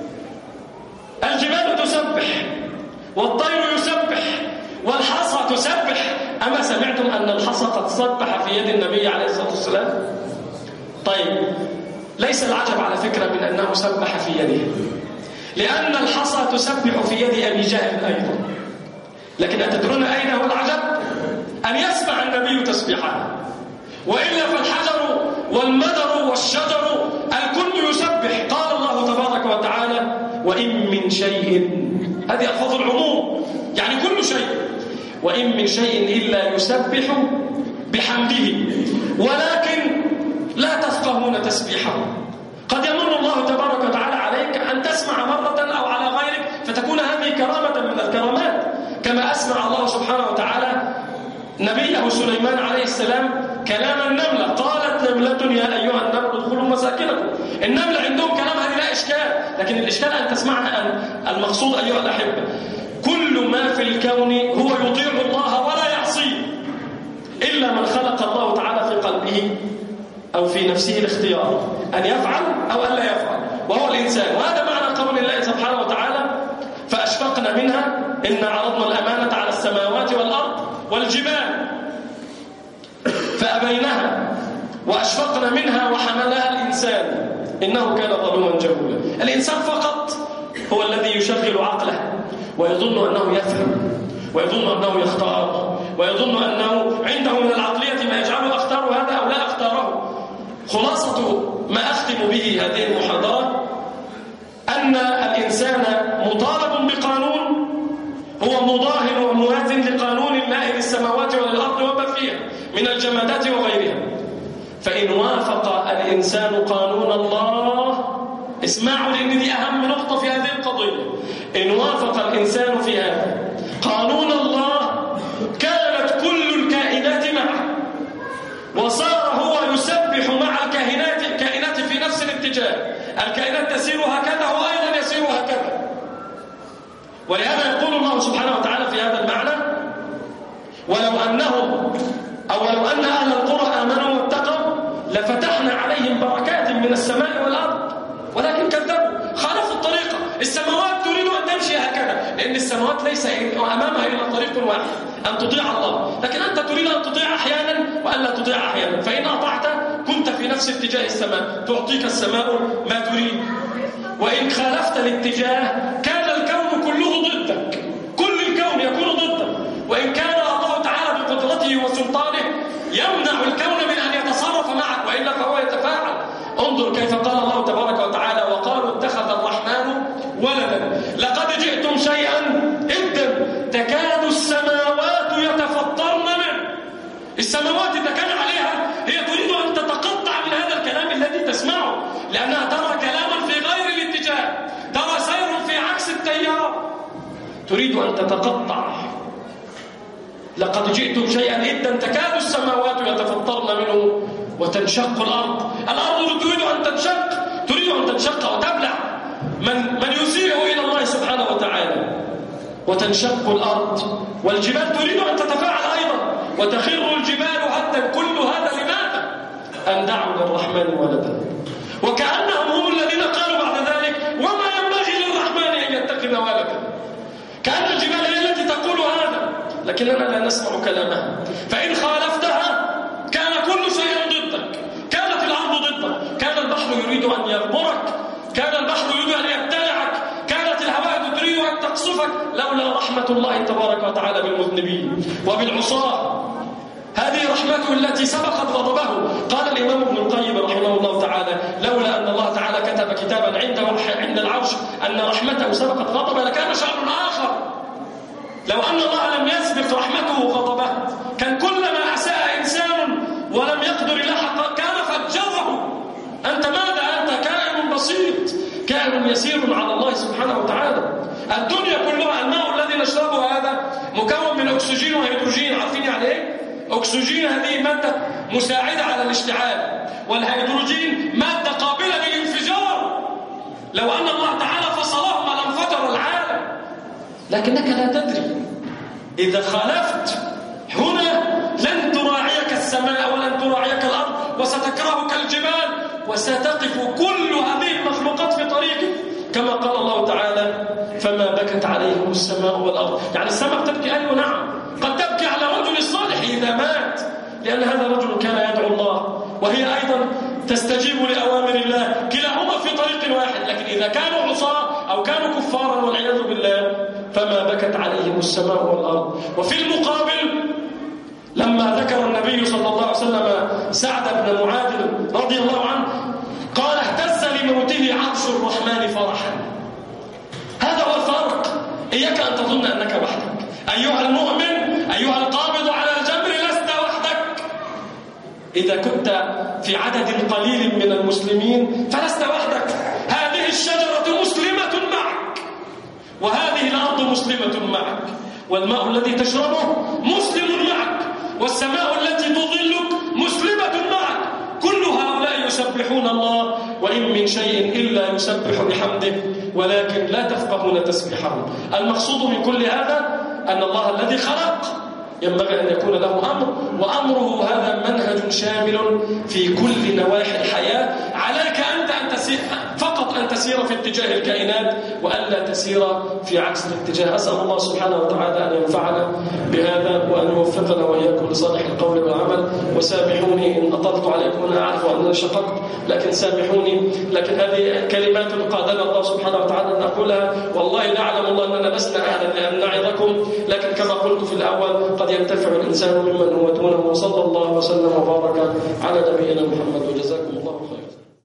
الجبال تسبح والطير يسبح والحصى تسبح. أما سمعتم أن الحصى قد سبح في يد النبي عليه الصلاة والسلام؟ طيب ليس العجب على فكرة من أنه سبح في يده، لأن الحصى تسبح في يد أبي جهل أيضا. لكن أتدرون أين هو العجب؟ أن يسمع النبي تسبيحه، وإلا فالحجر والمدر والشجر الكل يسبح. قال الله تبارك وتعالى وإن من شيء، هذه ألفاظ العموم يعني كل شيء، وإن من شيء إلا يسبح بحمده ولكن لا تفقهون تسبيحه. قد يمن الله تبارك وتعالى عليك أن تسمع مرة أو على غيرك فتكون هذه كرامة من الكرامات، كما أسمع الله سبحانه وتعالى نبيه سليمان عليه السلام كلام النملة. قالت نملة يا أيها النمل ادخلوا مساكنكم. النملة عندهم كلام، هذه لا إشكال، لكن الإشكال أن تسمعها. المقصود أيها الأحبة كل ما في الكون هو يطيع الله ولا يعصيه إلا من خلق الله تعالى في قلبه أو في نفسه الاختيار أن يفعل أو أن لا يفعل، وهو الإنسان. وهذا معنى قول الله سبحانه وتعالى فأشفقنا منها إن عرضنا الأمانة على السماوات والأرض والجبال فأبينها وأشفقنا منها وحملها الإنسان إنه كان ظلوما جهولا. الإنسان فقط هو الذي يشغل عقله ويظن أنه يفهم ويظن أنه يختار ويظن أنه عنده من العقلية ما يجعله أختار هذا أو لا أختاره. خلاصة ما أختم به هذه المحاضرة أن الإنسان مطالب بقانون هو مضاهن وموازن لقانون الله للسماوات والأرض وما فيها من الجمادات وغيرها. فإن وافق الإنسان قانون الله، اسمعوا لأن دي أهم نقطة في هذه القضية، إن وافق الإنسان في هذا قانون الله كانت كل الكائنات معه، وصار هو يسبح مع الكائنات في نفس الاتجاه. الكائنات تسير هكذا هو أيضا يسير هكذا. ولهذا يقول الله سبحانه وتعالى في هذا المعنى: ولو أن أهل القرى آمنوا واتقوا لفتحنا عليهم بركات من السماء والأرض ولكن كذبوا، خالفوا الطريقة. السماوات تريد أن تمشي هكذا، لأن السماوات ليس أمامها إلا طريق واحد، أن تطيع الله. لكن أنت تريد أن تطيع أحيانا وأن لا تطيع أحيانا، فإن أطعت كنت في نفس اتجاه السماء، تعطيك السماء ما تريد. وإن خالفت الاتجاه كان الكون كله ضدك، كل الكون يكون ضدك. وإن كان الله تعالى بقدرته وسلطانه يمنع الكون من أن يتصرف معك، وإلا فهو يتفاعل. انظر كيف قال الله تبارك وتعالى: وقالوا اتخذ الرحمن ولدا لقد جئتم شيئا إدا تكاد السماوات يتفطرن منه. السماوات إذا كان عليها هي تريد أن تتقطع من هذا الكلام الذي تسمعه، لأنها ترى كلاما في غير الاتجاه، ترى سير في عكس التيار، تريد أن تتقطع. لقد جئتم شيئا إدا تكاد السماوات يتفطرن منه وتنشق الأرض. الأرض تريد أن تنشق وتبلع من يسيء إلى الله سبحانه وتعالى. وتنشق الأرض، والجبال تريد أن تتفاعل أيضا، وتخر الجبال هدا. كل هذا لماذا؟ أن دعوا للرحمن ولدا. وكأنهم هم الذين قالوا بعد ذلك: وما ينبغي للرحمن أن يتخذ ولدا. كأن الجبال هي التي تقول هذا، لكننا لا نسمع كلامها. فإن خالفتها كان كل شيء ضدك، كانت الأرض ضدك، كان البحر يريد أن يغمرك، كان البحر يريد أن يبتلعك، كانت الهواء تريد أن تقصفك، لولا رحمة الله تبارك وتعالى بالمذنبين وبالعصاة. هذه رحمته التي سبقت غضبه. قال الإمام ابن القيم رحمه الله تعالى: لولا أن الله تعالى كتب كتابا عند العرش أن رحمته سبقت غضبه لكان شأن آخر. لو أن الله لم يسبق رحمته غضبه كان كلما أساء إنسان ولم يقدر له كان فجره. أنت ماذا؟ أنت كائن بسيط، كائن يسير على الله سبحانه وتعالى. الدنيا كلها، الماء الذي نشربه هذا مكون من أكسجين وهيدروجين. عارفين يعني إيه؟ أكسجين هذه مادة مساعدة على الاشتعال، والهيدروجين مادة قابلة للانفجار. لو أن الله تعالى فصلهما لانفجر العالم، لكنك لا تدري. إذا خالفت هنا لن تراعيك السماء ولن تراعيك الأرض، وستكرهك الجبال، وستقف كل هذه المخلوقات في طريقك. كما قال الله تعالى: فما بكت عليهم السماء والأرض. يعني السماء تبكي، أيوة نعم، قد تبكي على رجل الصالح إذا مات، لأن هذا الرجل كان يدعو الله، وهي أيضا تستجيب لأوامر الله، كلاهما في طريق واحد. لكن إذا كانوا عصاة أو كانوا كفارا والعياذ بالله فما بكت عليهم السماء والأرض. وفي المقابل لما ذكر النبي صلى الله عليه وسلم سعد بن معاذ رضي الله عنه قال: اهتز لموته عرش الرحمن فرحا. هذا هو الفرق. إياك أن تظن أنك وحدك أيها المؤمن، أيها القابض على الجمر، لست وحدك. إذا كنت في عدد قليل من المسلمين فلست وحدك. هذه الشجرة مسلمة معك، وهذه الأرض مسلمة معك، والماء الذي تشربه مسلم معك، والسماء التي تظلك مسلمة معك. كل هؤلاء يسبحون الله، وإن من شيء إلا يسبح بحمده ولكن لا تفقهون تسبيحهم. المقصود من كل هذا أن الله الذي خلق ينبغي أن يكون له أمر، وأمره هذا منهج شامل في كل نواحي الحياة. عليك أنت فقط أن تسير في اتجاه الكائنات، وألا تسير في عكس الاتجاه. أسأل الله سبحانه وتعالى أن ينفعنا بهذا، وأن يوفقنا وإياكم لصالح القول والعمل. وسامحوني إن أطلت عليكم، أنا أعرف أنني شققت، لكن سامحوني. لكن هذه كلمات قادنا الله سبحانه وتعالى أن أقولها. والله لا أعلم الله أننا لسنا أهلا لأن نعظكم، لكن كما قلت في الأول قد ينتفع الإنسان ممن هو دونه. وصلى الله وسلم وبارك على نبينا محمد، وجزاكم الله خيرا.